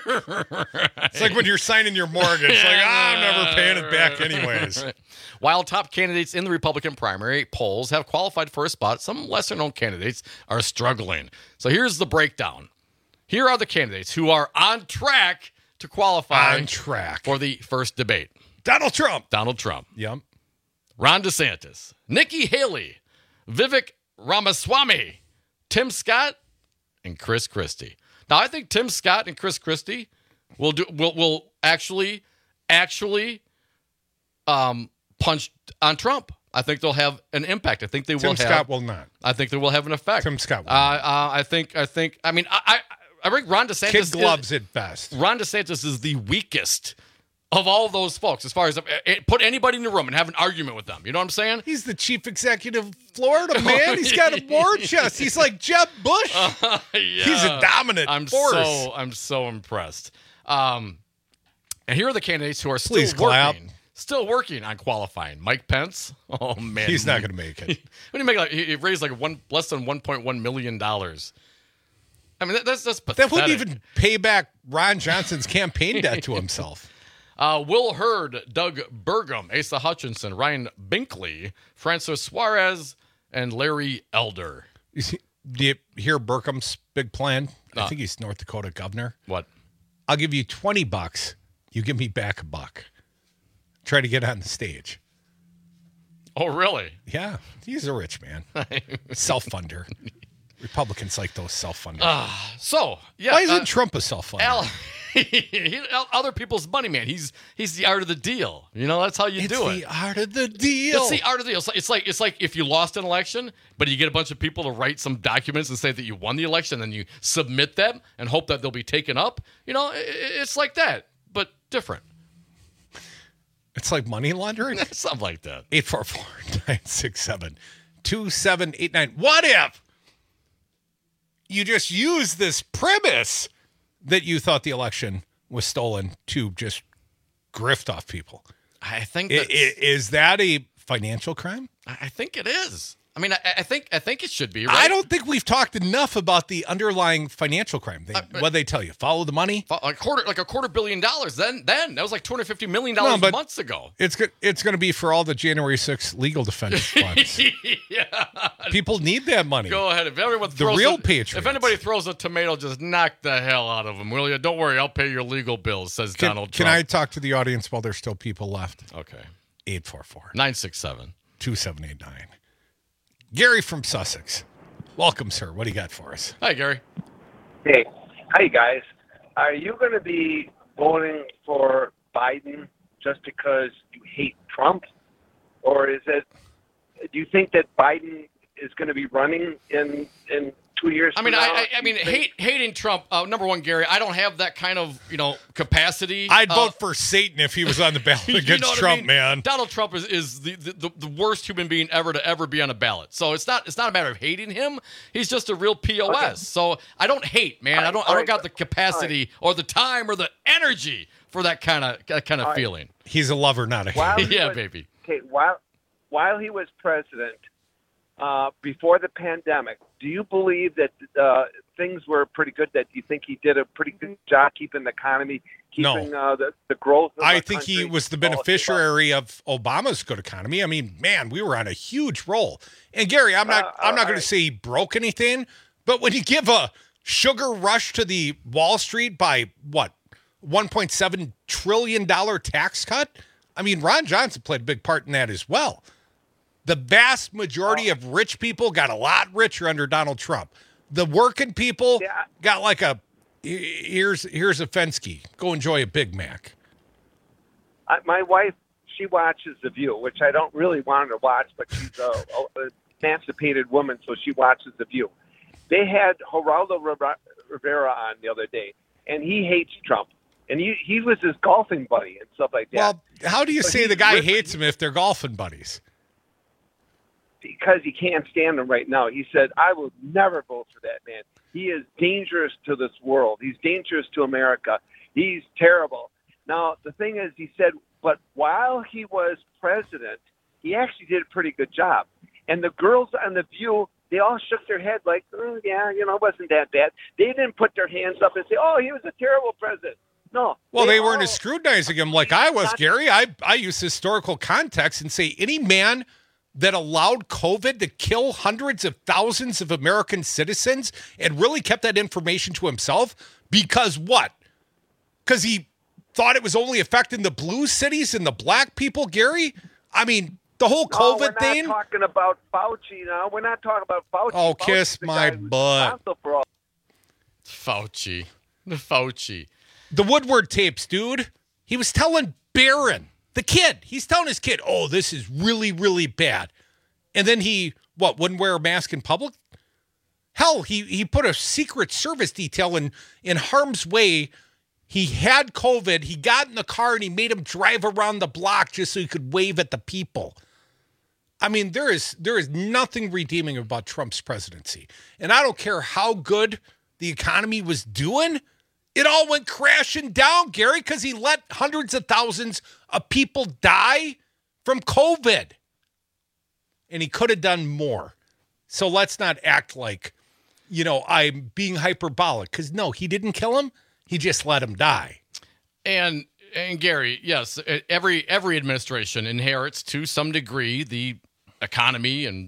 It's like when you're signing your mortgage. Like, ah, I'm never paying it back anyways. While top candidates in the Republican primary polls have qualified for a spot, some lesser-known candidates are struggling. So here's the breakdown. Here are the candidates who are on track to qualify On track. for the first debate. Donald Trump. Donald Trump. Yep. Ron DeSantis. Nikki Haley. Vivek Ramaswamy. Tim Scott and Chris Christie. Now, I think Tim Scott and Chris Christie will do will will actually actually um, punch on Trump. I think they'll have an impact. I think they Tim will. Scott have, will not. I think they will have an effect. Tim Scott will Uh, uh, I think. I think. I mean, I I, I think Ron DeSantis Kid is- gloves at best. Ron DeSantis is the weakest of all those folks, as far as uh, put anybody in the room and have an argument with them. You know what I'm saying? He's the chief executive of Florida, man. He's got a war chest. He's like Jeb Bush. Uh, yeah. He's a dominant I'm force. so I'm so impressed. Um, and here are the candidates who are still Please clap. working, still working on qualifying. Mike Pence. Oh man, He's not going to make it. What do you make? Like he he raised like one less than one point one million dollars. I mean, that, that's that's pathetic. That wouldn't even pay back Ron Johnson's campaign debt to himself. Uh, Will Hurd, Doug Burgum, Asa Hutchinson, Ryan Binkley, Francis Suarez, and Larry Elder. You see, do you hear Burkham's big plan? I Uh, think he's North Dakota governor. What? I'll give you twenty bucks. You give me back a buck. Try to get on the stage. Oh, really? Yeah, he's a rich man. Self-funder. Republicans like those self-funders. Uh, so, yeah. Why isn't uh, Trump a self-funder? Al, he, other people's money man. He's he's the art of the deal. You know, that's how you It's do it. the art of the deal. It's the art of the deal. It's like, it's like it's like if you lost an election, but you get a bunch of people to write some documents and say that you won the election, and then you submit them and hope that they'll be taken up. You know, it, it's like that, but different. It's like money laundering? Something like that. eight four four, nine six seven, two seven eight nine. What if you just use this premise that you thought the election was stolen to just grift off people? I think I- that's, i- is that a financial crime? I think it is. I mean, I, I think I think it should be. Right? I don't think we've talked enough about the underlying financial crime. They, what they tell you? Follow the money. Like quarter, like a quarter billion dollars. Then, then that was like two hundred fifty million dollars No, but months ago. It's go- it's going to be for all the January sixth legal defense funds. Yeah. People need that money. Go ahead. If everyone The throws real a, patriots. If anybody throws a tomato, just knock the hell out of them, will you? Don't worry, I'll pay your legal bills. Says Can, Donald can Trump. I talk to the audience while there's still people left? Okay. eight four four, nine six seven, two seven eight nine. Gary from Sussex. Welcome, sir. What do you got for us? Hi, Gary. Hey, hi guys. Are you going to be voting for Biden just because you hate Trump, or is it? Do you think that Biden is going to be running in in two years? I mean, from I, now? I, I mean, hate, hating Trump. Uh, number one, Gary, I don't have that kind of you know capacity. I'd Uh, vote for Satan if he was on the ballot you against know what I Trump, mean? man. Donald Trump is, is the, the, the worst human being ever to ever be on a ballot. So it's not it's not a matter of hating him. He's just a real P O S. Okay. So I don't hate, man. I don't I don't got the capacity or the time or the energy for that kind of that kind of All right. feeling. He's a lover, not a While hater. he Yeah, was- baby. Okay, while while he was president, uh, before the pandemic, do you believe that uh, things were pretty good? That you think he did a pretty good job keeping the economy, No. keeping uh, the the growth? Of I our think he country? was the All of the above. beneficiary of Obama's good economy. I mean, man, we were on a huge roll. And Gary, I'm not Uh, I'm not all going right. to say he broke anything, but when you give a sugar rush to the Wall Street by what, one point seven trillion dollars tax cut? I mean, Ron Johnson played a big part in that as well. The vast majority of rich people got a lot richer under Donald Trump. The working people Yeah. got like a here's here's a Fensky. Go enjoy a Big Mac. I, my wife, she watches The View, which I don't really want her to watch, but she's a, a emancipated woman, so she watches The View. They had Geraldo Rivera on the other day, and he hates Trump. And he, he was his golfing buddy and stuff like that. Well, how do you But say he's the guy ripped- hates him if they're golfing buddies? Because he can't stand him right now. He said, I will never vote for that man. He is dangerous to this world. He's dangerous to America. He's terrible. Now, the thing is, he said, but while he was president, he actually did a pretty good job. And the girls on The View, they all shook their head like, oh, yeah, you know, it wasn't that bad. They didn't put their hands up and say, oh, he was a terrible president. No. Well, they, weren't all- as scrutinizing him like I was, Gary. I, I use historical context and say any man that allowed COVID to kill hundreds of thousands of American citizens and really kept that information to himself because what? Because he thought it was only affecting the blue cities and the black people, Gary? I mean, the whole No, COVID we're not thing. talking about Fauci now. We're not talking about Fauci. Oh, Fauci's kiss the my guy who's butt. responsible for all- Fauci. The Fauci. The Woodward tapes, dude. He was telling Barron, the kid, he's telling his kid, oh, this is really, really bad. And then he, what, wouldn't wear a mask in public? Hell, he he put a Secret Service detail in, in harm's way. He had COVID. He got in the car and he made him drive around the block just so he could wave at the people. I mean, there is there is nothing redeeming about Trump's presidency. And I don't care how good the economy was doing. It all went crashing down, Gary, because he let hundreds of thousands of people die from COVID. And he could have done more. So let's not act like, you know, I'm being hyperbolic. Because, no, he didn't kill him. He just let him die. And and Gary, yes, every every administration inherits to some degree the economy and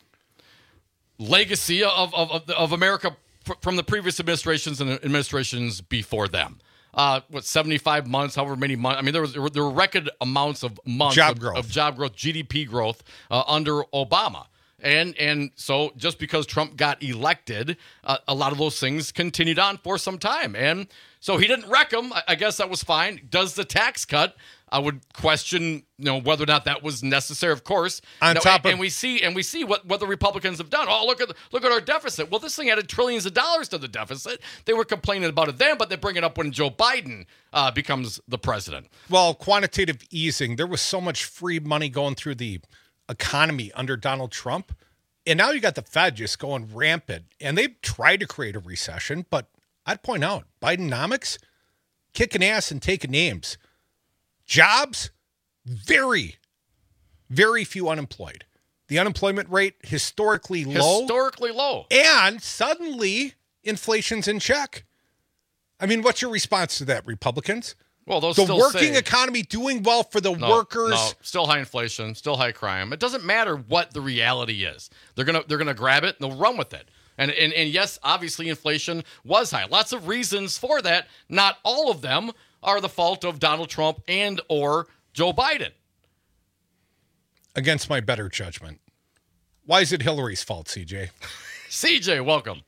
legacy of of, of, of America from the previous administrations and administrations before them. Uh, what, seventy-five months, however many months. I mean, there was there were, there were record amounts of months Job of, growth. of job growth, G D P growth uh, under Obama. And and so just because Trump got elected, uh, a lot of those things continued on for some time. And so he didn't wreck them. I, I guess that was fine. Does the tax cut? I would question, you know, whether or not that was necessary. Of course, On No, top and, of- and we see and we see what, what the Republicans have done. Oh, look at look at our deficit. Well, this thing added trillions of dollars to the deficit. They were complaining about it then, but they bring it up when Joe Biden uh, becomes the president. Well, quantitative easing, there was so much free money going through the economy under Donald Trump. And now you got the Fed just going rampant. And they've tried to create a recession, but I'd point out, Bidenomics, kicking ass and taking names. Jobs, very, very few unemployed. The unemployment rate historically low. Historically low. And suddenly, inflation's in check. I mean, what's your response to that, Republicans? Well, those the still working say- economy doing well for the No, workers. No, still high inflation, still high crime. It doesn't matter what the reality is. They're gonna they're gonna grab it and they'll run with it. And and and yes, obviously inflation was high. Lots of reasons for that. Not all of them are the fault of Donald Trump and or Joe Biden. Against my better judgment. Why is it Hillary's fault, C J? C J, welcome.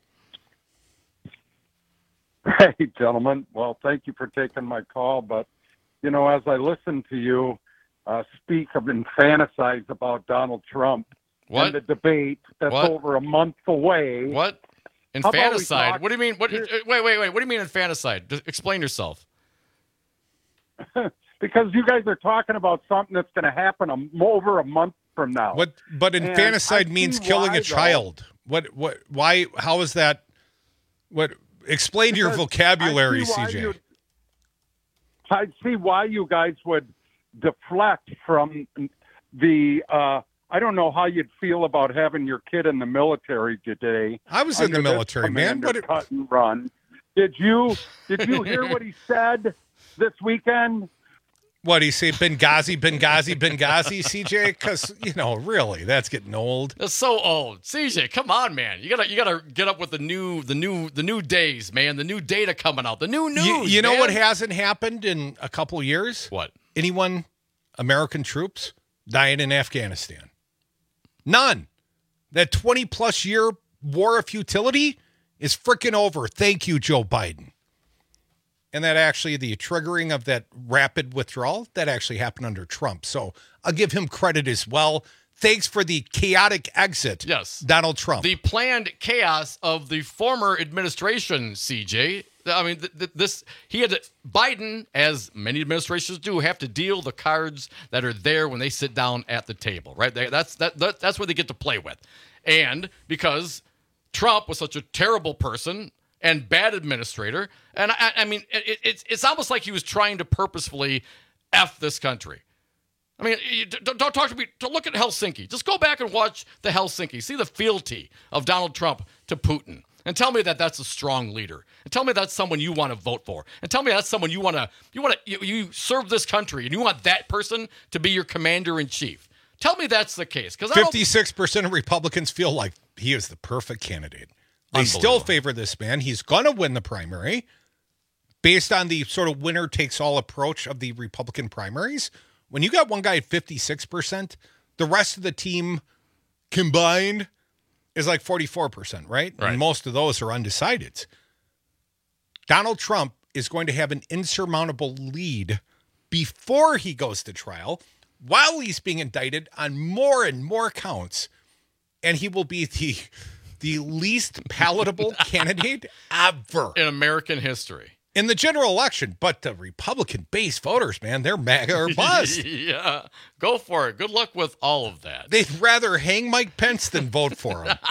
Hey, gentlemen. Well, thank you for taking my call. But, you know, as I listen to you uh, speak of and fantasize about Donald Trump What? and the debate that's What? over a month away. What? How about we Infanticide. talk- What do you mean? What? uh, Wait, wait, wait. What do you mean infanticide? Just explain yourself. Because you guys are talking about something that's going to happen a, over a month from now. What? But And infanticide I means see killing why, a though. child. What? What? Why? How is that? What? Explain your Because vocabulary, I see C why J. you- I see why you guys would deflect from the. Uh, I don't know how you'd feel about having your kid in the military today. I was in under the this military, man, commander but it- cut and run. Did you? Did you hear what he said this weekend? What do you say? Benghazi, Benghazi, Benghazi, C J? Because you know, really, that's getting old. That's so old. C J, come on, man. You gotta you gotta get up with the new the new the new days, man. The new data coming out. The new news. You, you know man. what hasn't happened in a couple years? What? Anyone, American troops dying in Afghanistan? None. That twenty plus year war of futility is freaking over. Thank you, Joe Biden. And that actually, the triggering of that rapid withdrawal, that actually happened under Trump. So I'll give him credit as well. Thanks for the chaotic exit, Yes. Donald Trump. The planned chaos of the former administration, C J, I mean, th- th- this he had to, Biden, as many administrations do, have to deal the cards that are there when they sit down at the table, right? They, that's that, that that's what they get to play with, and because Trump was such a terrible person and bad administrator, and I, I mean, it, it's it's almost like he was trying to purposefully F this country. I mean, you, don't, don't talk to me. Don't look at Helsinki. Just go back and watch the Helsinki. See the fealty of Donald Trump to Putin. And tell me that that's a strong leader. And tell me that's someone you want to vote for. And tell me that's someone you want to you want to you, you serve this country and you want that person to be your commander in chief. Tell me that's the case. Because fifty-six percent of Republicans feel like he is the perfect candidate. They still favor this man. He's going to win the primary based on the sort of winner takes all approach of the Republican primaries. When you got one guy at fifty-six percent, the rest of the team combined is like forty-four percent, right? Right. And most of those are undecideds. Donald Trump is going to have an insurmountable lead before he goes to trial, while he's being indicted on more and more counts, and he will be the the least palatable candidate ever in American history. In the general election, but the Republican-based voters, man, they're MAGA or bust. Yeah, go for it. Good luck with all of that. They'd rather hang Mike Pence than vote for him.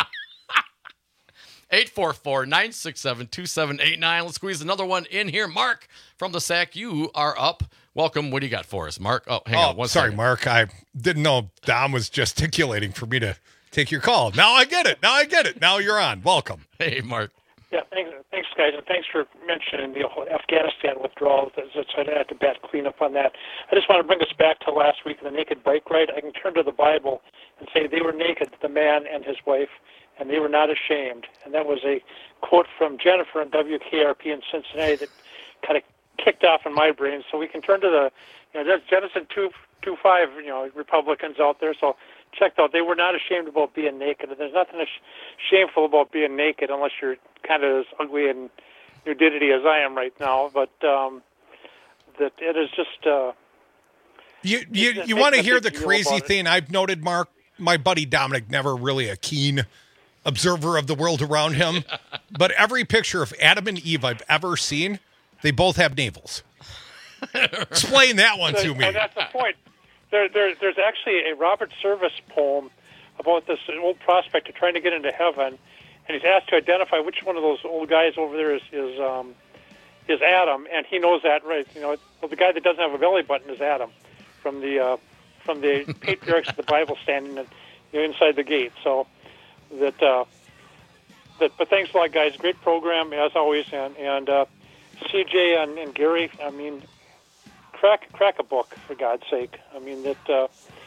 eight four four, nine six seven, two seven eight nine. Let's squeeze another one in here. Mark from the S A C, you are up. Welcome. What do you got for us, Mark? Oh, hang oh, on one sorry, second. Mark. I didn't know Dom was gesticulating for me to take your call. Now I get it. Now I get it. Now you're on. Welcome. Hey, Mark. Yeah, thanks, thanks, guys, and thanks for mentioning the whole Afghanistan withdrawal. So I had to bat cleanup on that. I just want to bring us back to last week in the naked bike ride. I can turn to the Bible and say they were naked, the man and his wife, and they were not ashamed. And that was a quote from Jennifer on W K R P in Cincinnati that kind of kicked off in my brain. So we can turn to the, you know, there's Genesis two two five, you know, Republicans out there. So check out. They were not ashamed about being naked. And there's nothing shameful about being naked unless you're kind of as ugly and nudity as I am right now. But um, that it is just. Uh, you you, you want to hear the crazy thing I've noted, Mark? My buddy Dominic, never really a keen observer of the world around him, but every picture of Adam and Eve I've ever seen, they both have navels. Explain that one to me. And that's the point. There, there, there's actually a Robert Service poem about this old prospector trying to get into heaven, and he's asked to identify which one of those old guys over there is is, um, is Adam, and he knows that, right? You know, well, the guy that doesn't have a belly button is Adam, from the uh, from the patriarchs of the Bible standing at, you know, inside the gate. So that uh, that. But thanks a lot, guys. Great program as always, and and uh, C J and, and Gary. I mean. Crack, crack a book, for God's sake. I mean, that... Uh...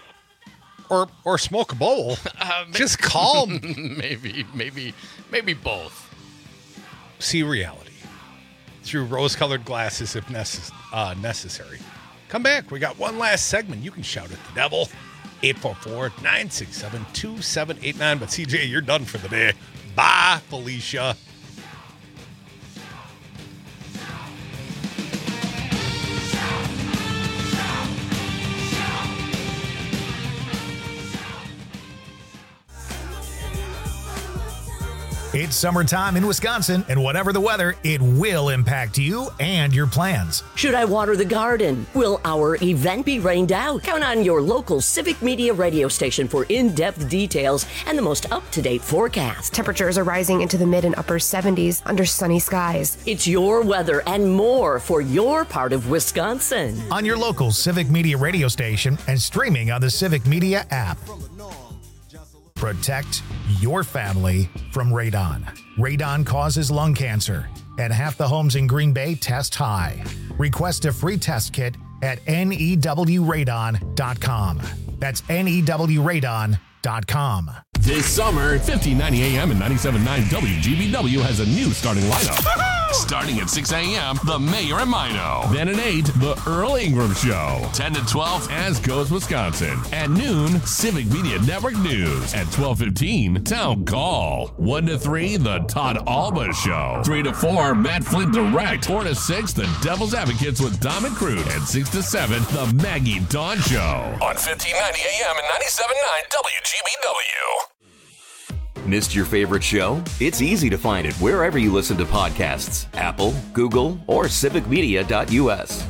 Or or smoke a bowl. Uh, Just calm. maybe, maybe, maybe both. See reality through rose-colored glasses if necess- uh, necessary. Come back. We got one last segment. You can shout at the devil. eight four four, nine six seven, two seven eight nine. But C J, you're done for the day. Bye, Felicia. It's summertime in Wisconsin, and whatever the weather, it will impact you and your plans. Should I water the garden? Will our event be rained out? Count on your local Civic Media radio station for in-depth details and the most up-to-date forecast. Temperatures are rising into the mid and upper seventies under sunny skies. It's your weather and more for your part of Wisconsin. On your local Civic Media radio station and streaming on the Civic Media app. Protect your family from radon. Radon causes lung cancer, and half the homes in Green Bay test high. Request a free test kit at N E W radon dot com. That's N E W radon dot com. This summer, fifteen ninety A M and ninety-seven point nine W G B W has a new starting lineup. Starting at six A M, The Mayor and Mino. Then at eight, The Earl Ingram Show. ten to twelve, As Goes Wisconsin. At noon, Civic Media Network News. At twelve fifteen, Town Call. one to three, The Todd Alba Show. three to four, Matt Flint Direct. four to six, The Devil's Advocates with Dom and Crude. And six to seven, The Maggie Dawn Show. On fifteen ninety A M and ninety-seven point nine W G B W. Missed your favorite show? It's easy to find it wherever you listen to podcasts. Apple, Google, or civic media dot U S.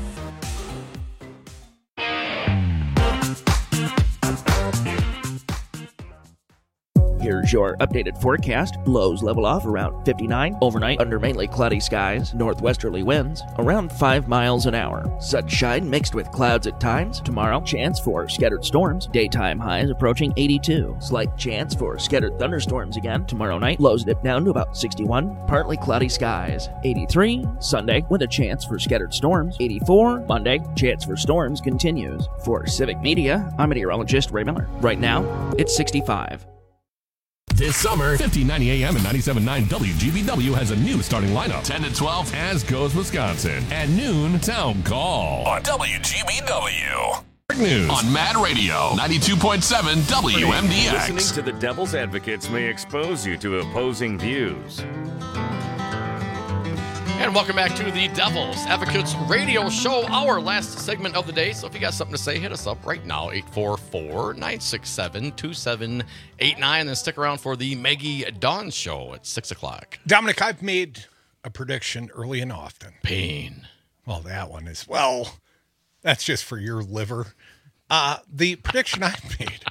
Here's your updated forecast. Lows level off around fifty-nine. Overnight, under mainly cloudy skies. Northwesterly winds around five miles an hour. Sunshine mixed with clouds at times. Tomorrow, chance for scattered storms. Daytime highs approaching eighty-two. Slight chance for scattered thunderstorms again. Tomorrow night, lows dip down to about sixty-one. Partly cloudy skies. eighty-three. Sunday, with a chance for scattered storms. eighty-four. Monday, chance for storms continues. For Civic Media, I'm meteorologist Ray Miller. Right now, it's sixty-five. This summer, fifteen ninety A M and ninety-seven point nine W G B W has a new starting lineup. ten to twelve, As Goes Wisconsin. At noon, Town Call on W G B W. News on Mad Radio, ninety-two point seven W M D X. Listening to the Devil's Advocates may expose you to opposing views. And welcome back to the Devil's Advocates Radio Show, our last segment of the day. So if you got something to say, hit us up right now, eight four four, nine six seven, two seven eight nine. And then stick around for the Maggie Dawn Show at six o'clock. Dominic, I've made a prediction early and often. Pain. Well, that one is, well, that's just for your liver. Uh, the prediction I've made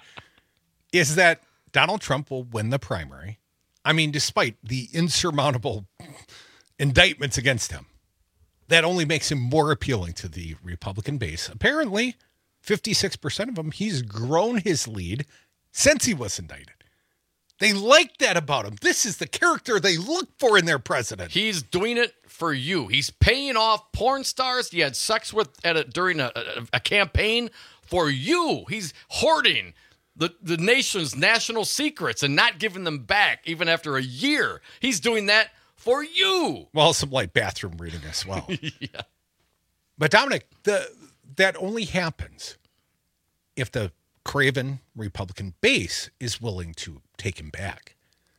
is that Donald Trump will win the primary. I mean, despite the insurmountable indictments against him, that only makes him more appealing to the Republican base. Apparently, fifty-six percent of them, he's grown his lead since he was indicted. They like that about him. This is the character they look for in their president. He's doing it for you. He's paying off porn stars he had sex with at a, during a, a, a campaign for you. He's hoarding the, the nation's national secrets and not giving them back even after a year. He's doing that for you. Well, some light bathroom reading as well. Yeah. But Dominic, the that only happens if the craven Republican base is willing to take him back.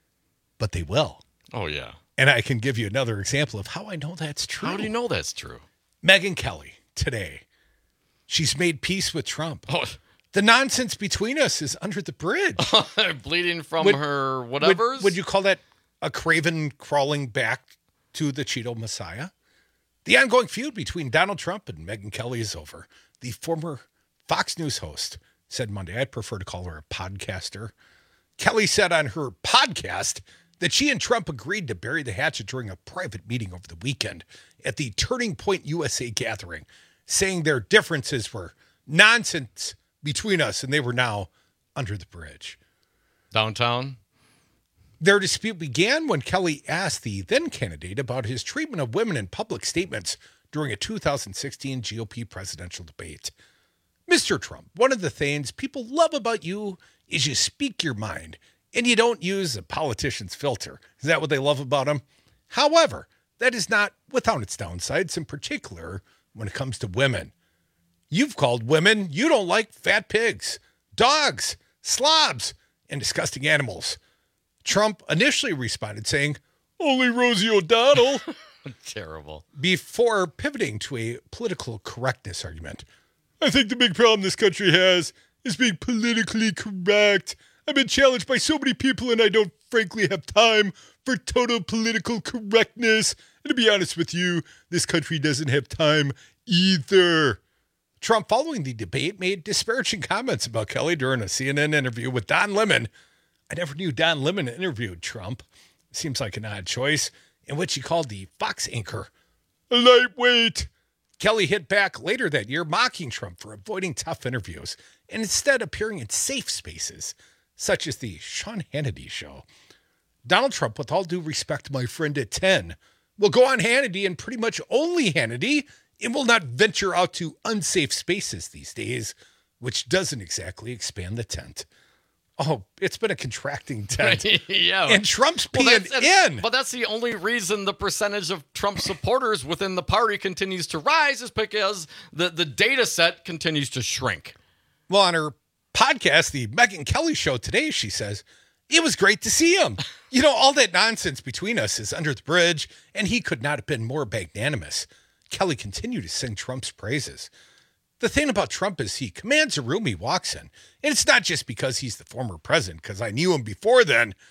But they will. Oh, yeah. And I can give you another example of how I know that's true. How do you know that's true? Megyn Kelly, today, she's made peace with Trump. Oh. The nonsense between us is under the bridge. Bleeding from would, her whatevers? Would, would you call that a craven crawling back to the Cheeto Messiah? The ongoing feud between Donald Trump and Megyn Kelly is over. The former Fox News host said Monday, I'd prefer to call her a podcaster. Kelly said on her podcast that she and Trump agreed to bury the hatchet during a private meeting over the weekend at the Turning Point U S A gathering, saying their differences were nonsense between us and they were now under the bridge. Downtown? Their dispute began when Kelly asked the then candidate about his treatment of women in public statements during a two thousand sixteen G O P presidential debate. Mister Trump, one of the things people love about you is you speak your mind and you don't use a politician's filter. Is that what they love about him? However, that is not without its downsides, in particular when it comes to women. You've called women you don't like fat pigs, dogs, slobs, and disgusting animals. Trump initially responded saying, only Rosie O'Donnell. Terrible. Before pivoting to a political correctness argument. I think the big problem this country has is being politically correct. I've been challenged by so many people and I don't frankly have time for total political correctness. And to be honest with you, this country doesn't have time either. Trump, following the debate, made disparaging comments about Kelly during a C N N interview with Don Lemon. I never knew Don Lemon interviewed Trump. Seems like an odd choice, in which he called the Fox anchor a lightweight. Kelly hit back later that year, mocking Trump for avoiding tough interviews and instead appearing in safe spaces, such as the Sean Hannity show. Donald Trump, with all due respect to my friend at ten, will go on Hannity and pretty much only Hannity and will not venture out to unsafe spaces these days, which doesn't exactly expand the tent. Oh, it's been a contracting tent. Yeah. And Trump's well, peeing that's, in. But that's the only reason the percentage of Trump supporters within the party continues to rise is because the, the data set continues to shrink. Well, on her podcast, the Megyn Kelly Show today, she says, it was great to see him. You know, all that nonsense between us is under the bridge, and he could not have been more magnanimous. Kelly continued to sing Trump's praises. The thing about Trump is he commands a room he walks in. And it's not just because he's the former president, because I knew him before then.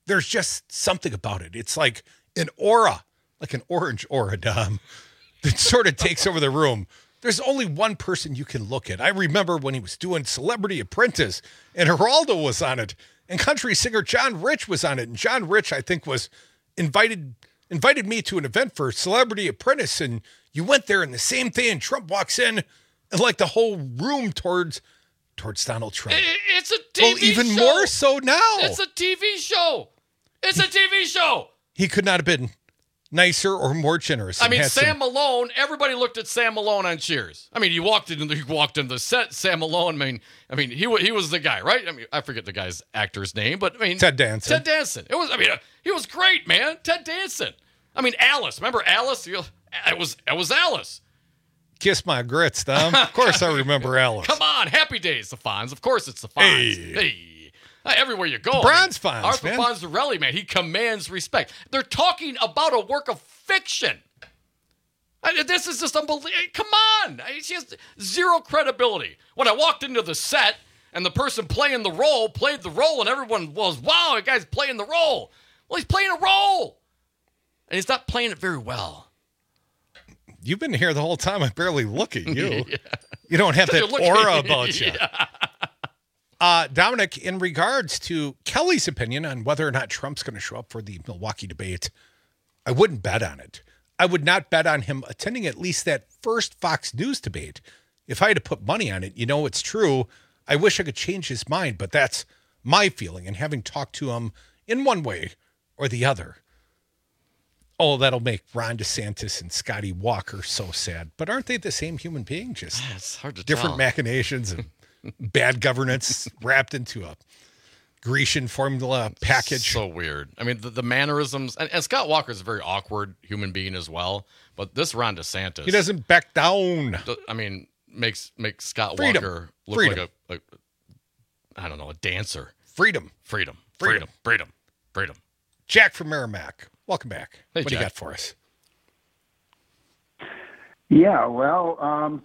there's just something about it. It's like an aura, like an orange aura, Dom, that sort of takes over the room. There's only one person you can look at. I remember when he was doing Celebrity Apprentice, and Geraldo was on it, and country singer John Rich was on it. And John Rich, I think, was invited invited me to an event for Celebrity Apprentice, and you went there, and the same thing, and Trump walks in, and like the whole room towards towards Donald Trump. It's a T V well, even show. more so now. It's a T V show. It's a T V show. He could not have been nicer or more generous. I mean, Had Sam some- Malone, everybody looked at Sam Malone on Cheers. I mean, he walked into the, he walked into the set, Sam Malone, I mean, I mean, he wa- he was the guy, right? I mean, I forget the guy's actor's name, but I mean, Ted Danson. Ted Danson. It was, I mean, uh, he was great, man. Ted Danson. I mean, Alice. Remember Alice? You know, It was, it was Alice. Kiss my grits, Dom. Of course I remember Alice. Come on, Happy Days, the Fonz. Of course it's the Fonz. Hey. Hey. Uh, Everywhere you go. The Bronze Fonz, Arthur man. Fonzarelli, man, he commands respect. They're talking about a work of fiction. I, this is just unbelievable. Come on. I, she has zero credibility. When I walked into the set and the person playing the role played the role and everyone was, wow, the guy's playing the role. Well, he's playing a role. And he's not playing it very well. You've been here the whole time. I barely look at you. Yeah. You don't have You're that looking- aura about you. Yeah. Uh, Dominic, in regards to Kelly's opinion on whether or not Trump's going to show up for the Milwaukee debate, I wouldn't bet on it. I would not bet on him attending at least that first Fox News debate. If I had to put money on it, you know, it's true. I wish I could change his mind, but that's my feeling. And having talked to him in one way or the other, oh, that'll make Ron DeSantis and Scotty Walker so sad. But aren't they the same human being? Just it's hard to different tell. machinations and bad governance wrapped into a Grecian formula package. So weird. I mean, the, the mannerisms, and, and Scott Walker is a very awkward human being as well. But this Ron DeSantis, He doesn't back down. I mean, makes makes Scott Freedom. Walker look Freedom. like a, a, I don't know, a dancer. Freedom. Freedom. Freedom. Freedom. Freedom. Freedom. Jack from Merrimack, welcome back. Hey, what do you Jack. got for us? Yeah, well, um,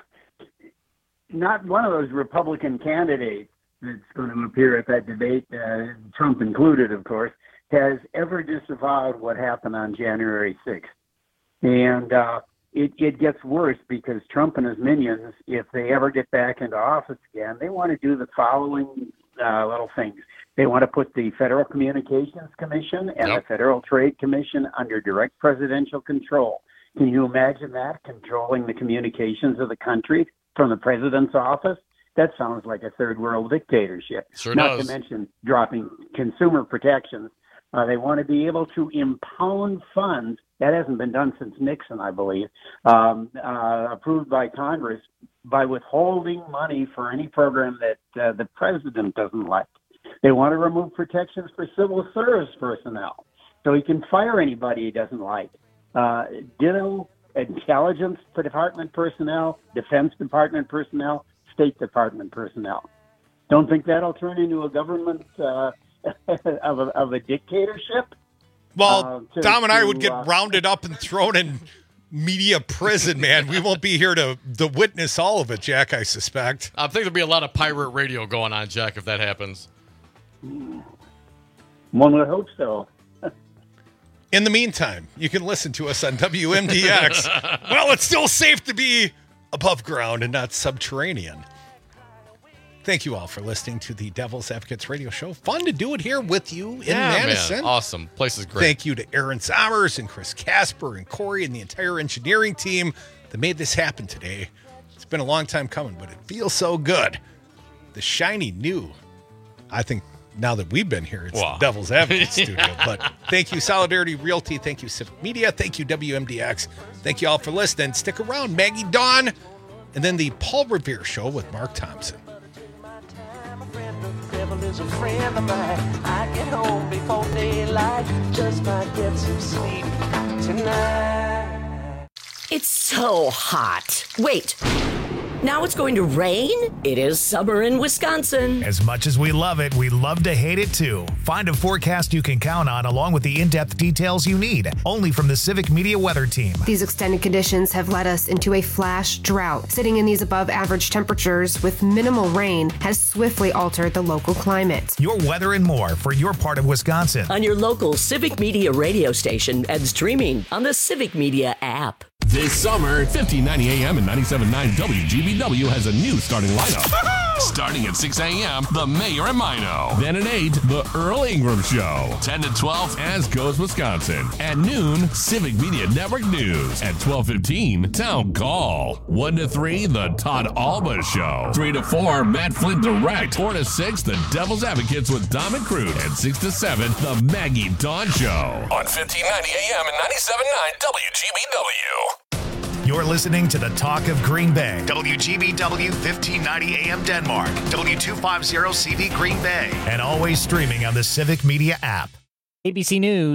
not one of those Republican candidates that's going to appear at that debate, uh, Trump included, of course, has ever disavowed what happened on January sixth. And uh, it, it gets worse because Trump and his minions, if they ever get back into office again, they want to do the following uh, little things. They want to put the Federal Communications Commission and Yep. the Federal Trade Commission under direct presidential control. Can you imagine that, controlling the communications of the country from the president's office? That sounds like a third world dictatorship. Sure Not does. to mention dropping consumer protections. Uh, they want to be able to impound funds. That hasn't been done since Nixon, I believe, um, uh, approved by Congress by withholding money for any program that uh, the president doesn't like. They want to remove protections for civil service personnel so he can fire anybody he doesn't like. Uh, ditto intelligence department personnel, Defense Department personnel, State Department personnel. Don't think that'll turn into a government uh, of, a, of a dictatorship? Well, Uh, to- Dom and I to, would get uh, rounded up and thrown in media prison, man. We won't be here to, to witness all of it, Jack, I suspect. I think there'll be a lot of pirate radio going on, Jack, if that happens. One would hope so. In the meantime, you can listen to us on W M D X. Well, it's still safe to be above ground and not subterranean. Thank you all for listening to the Devil's Advocates radio show. Fun to do it here with you in Yeah, man. Madison. Awesome. Place is great. Thank you to Aaron Sommers and Chris Casper and Corey and the entire engineering team that made this happen today. It's been a long time coming, but it feels so good. The shiny new, I think now that we've been here, it's Wow. the Devil's Advocate Yeah. studio. But thank you, Solidarity Realty. Thank you, Civic Media. Thank you, W M D X. Thank you all for listening. Stick around, Maggie Dawn, and then the Paul Revere Show with Mark Thompson. Devil is a friend of mine. I get home before daylight. Just might get some sleep tonight. It's so hot. Wait, Now it's going to rain? It is summer in Wisconsin. As much as we love it, we love to hate it too. Find a forecast you can count on along with the in-depth details you need, only from the Civic Media Weather Team. These extended conditions have led us into a flash drought. Sitting in these above average temperatures with minimal rain has swiftly altered the local climate. Your weather and more for your part of Wisconsin. On your local Civic Media radio station and streaming on the Civic Media app. This summer, fifteen ninety A M and ninety-seven point nine W G B W has a new starting lineup. Starting at six A M, The Mayor and Mino. Then at eight, The Earl Ingram Show. ten to twelve, As Goes Wisconsin. At noon, Civic Media Network News. At twelve fifteen, Town Call. one to three, The Todd Alba Show. three to four, Matt Flint Direct. four to six, The Devil's Advocates with Dom and Crude. And six to seven, The Maggie Dawn Show. On fifteen ninety A M and ninety-seven point nine W G B W. You're listening to the Talk of Green Bay. W G B W fifteen ninety A M Denmark. W two fifty C V Green Bay. And always streaming on the Civic Media app. A B C News.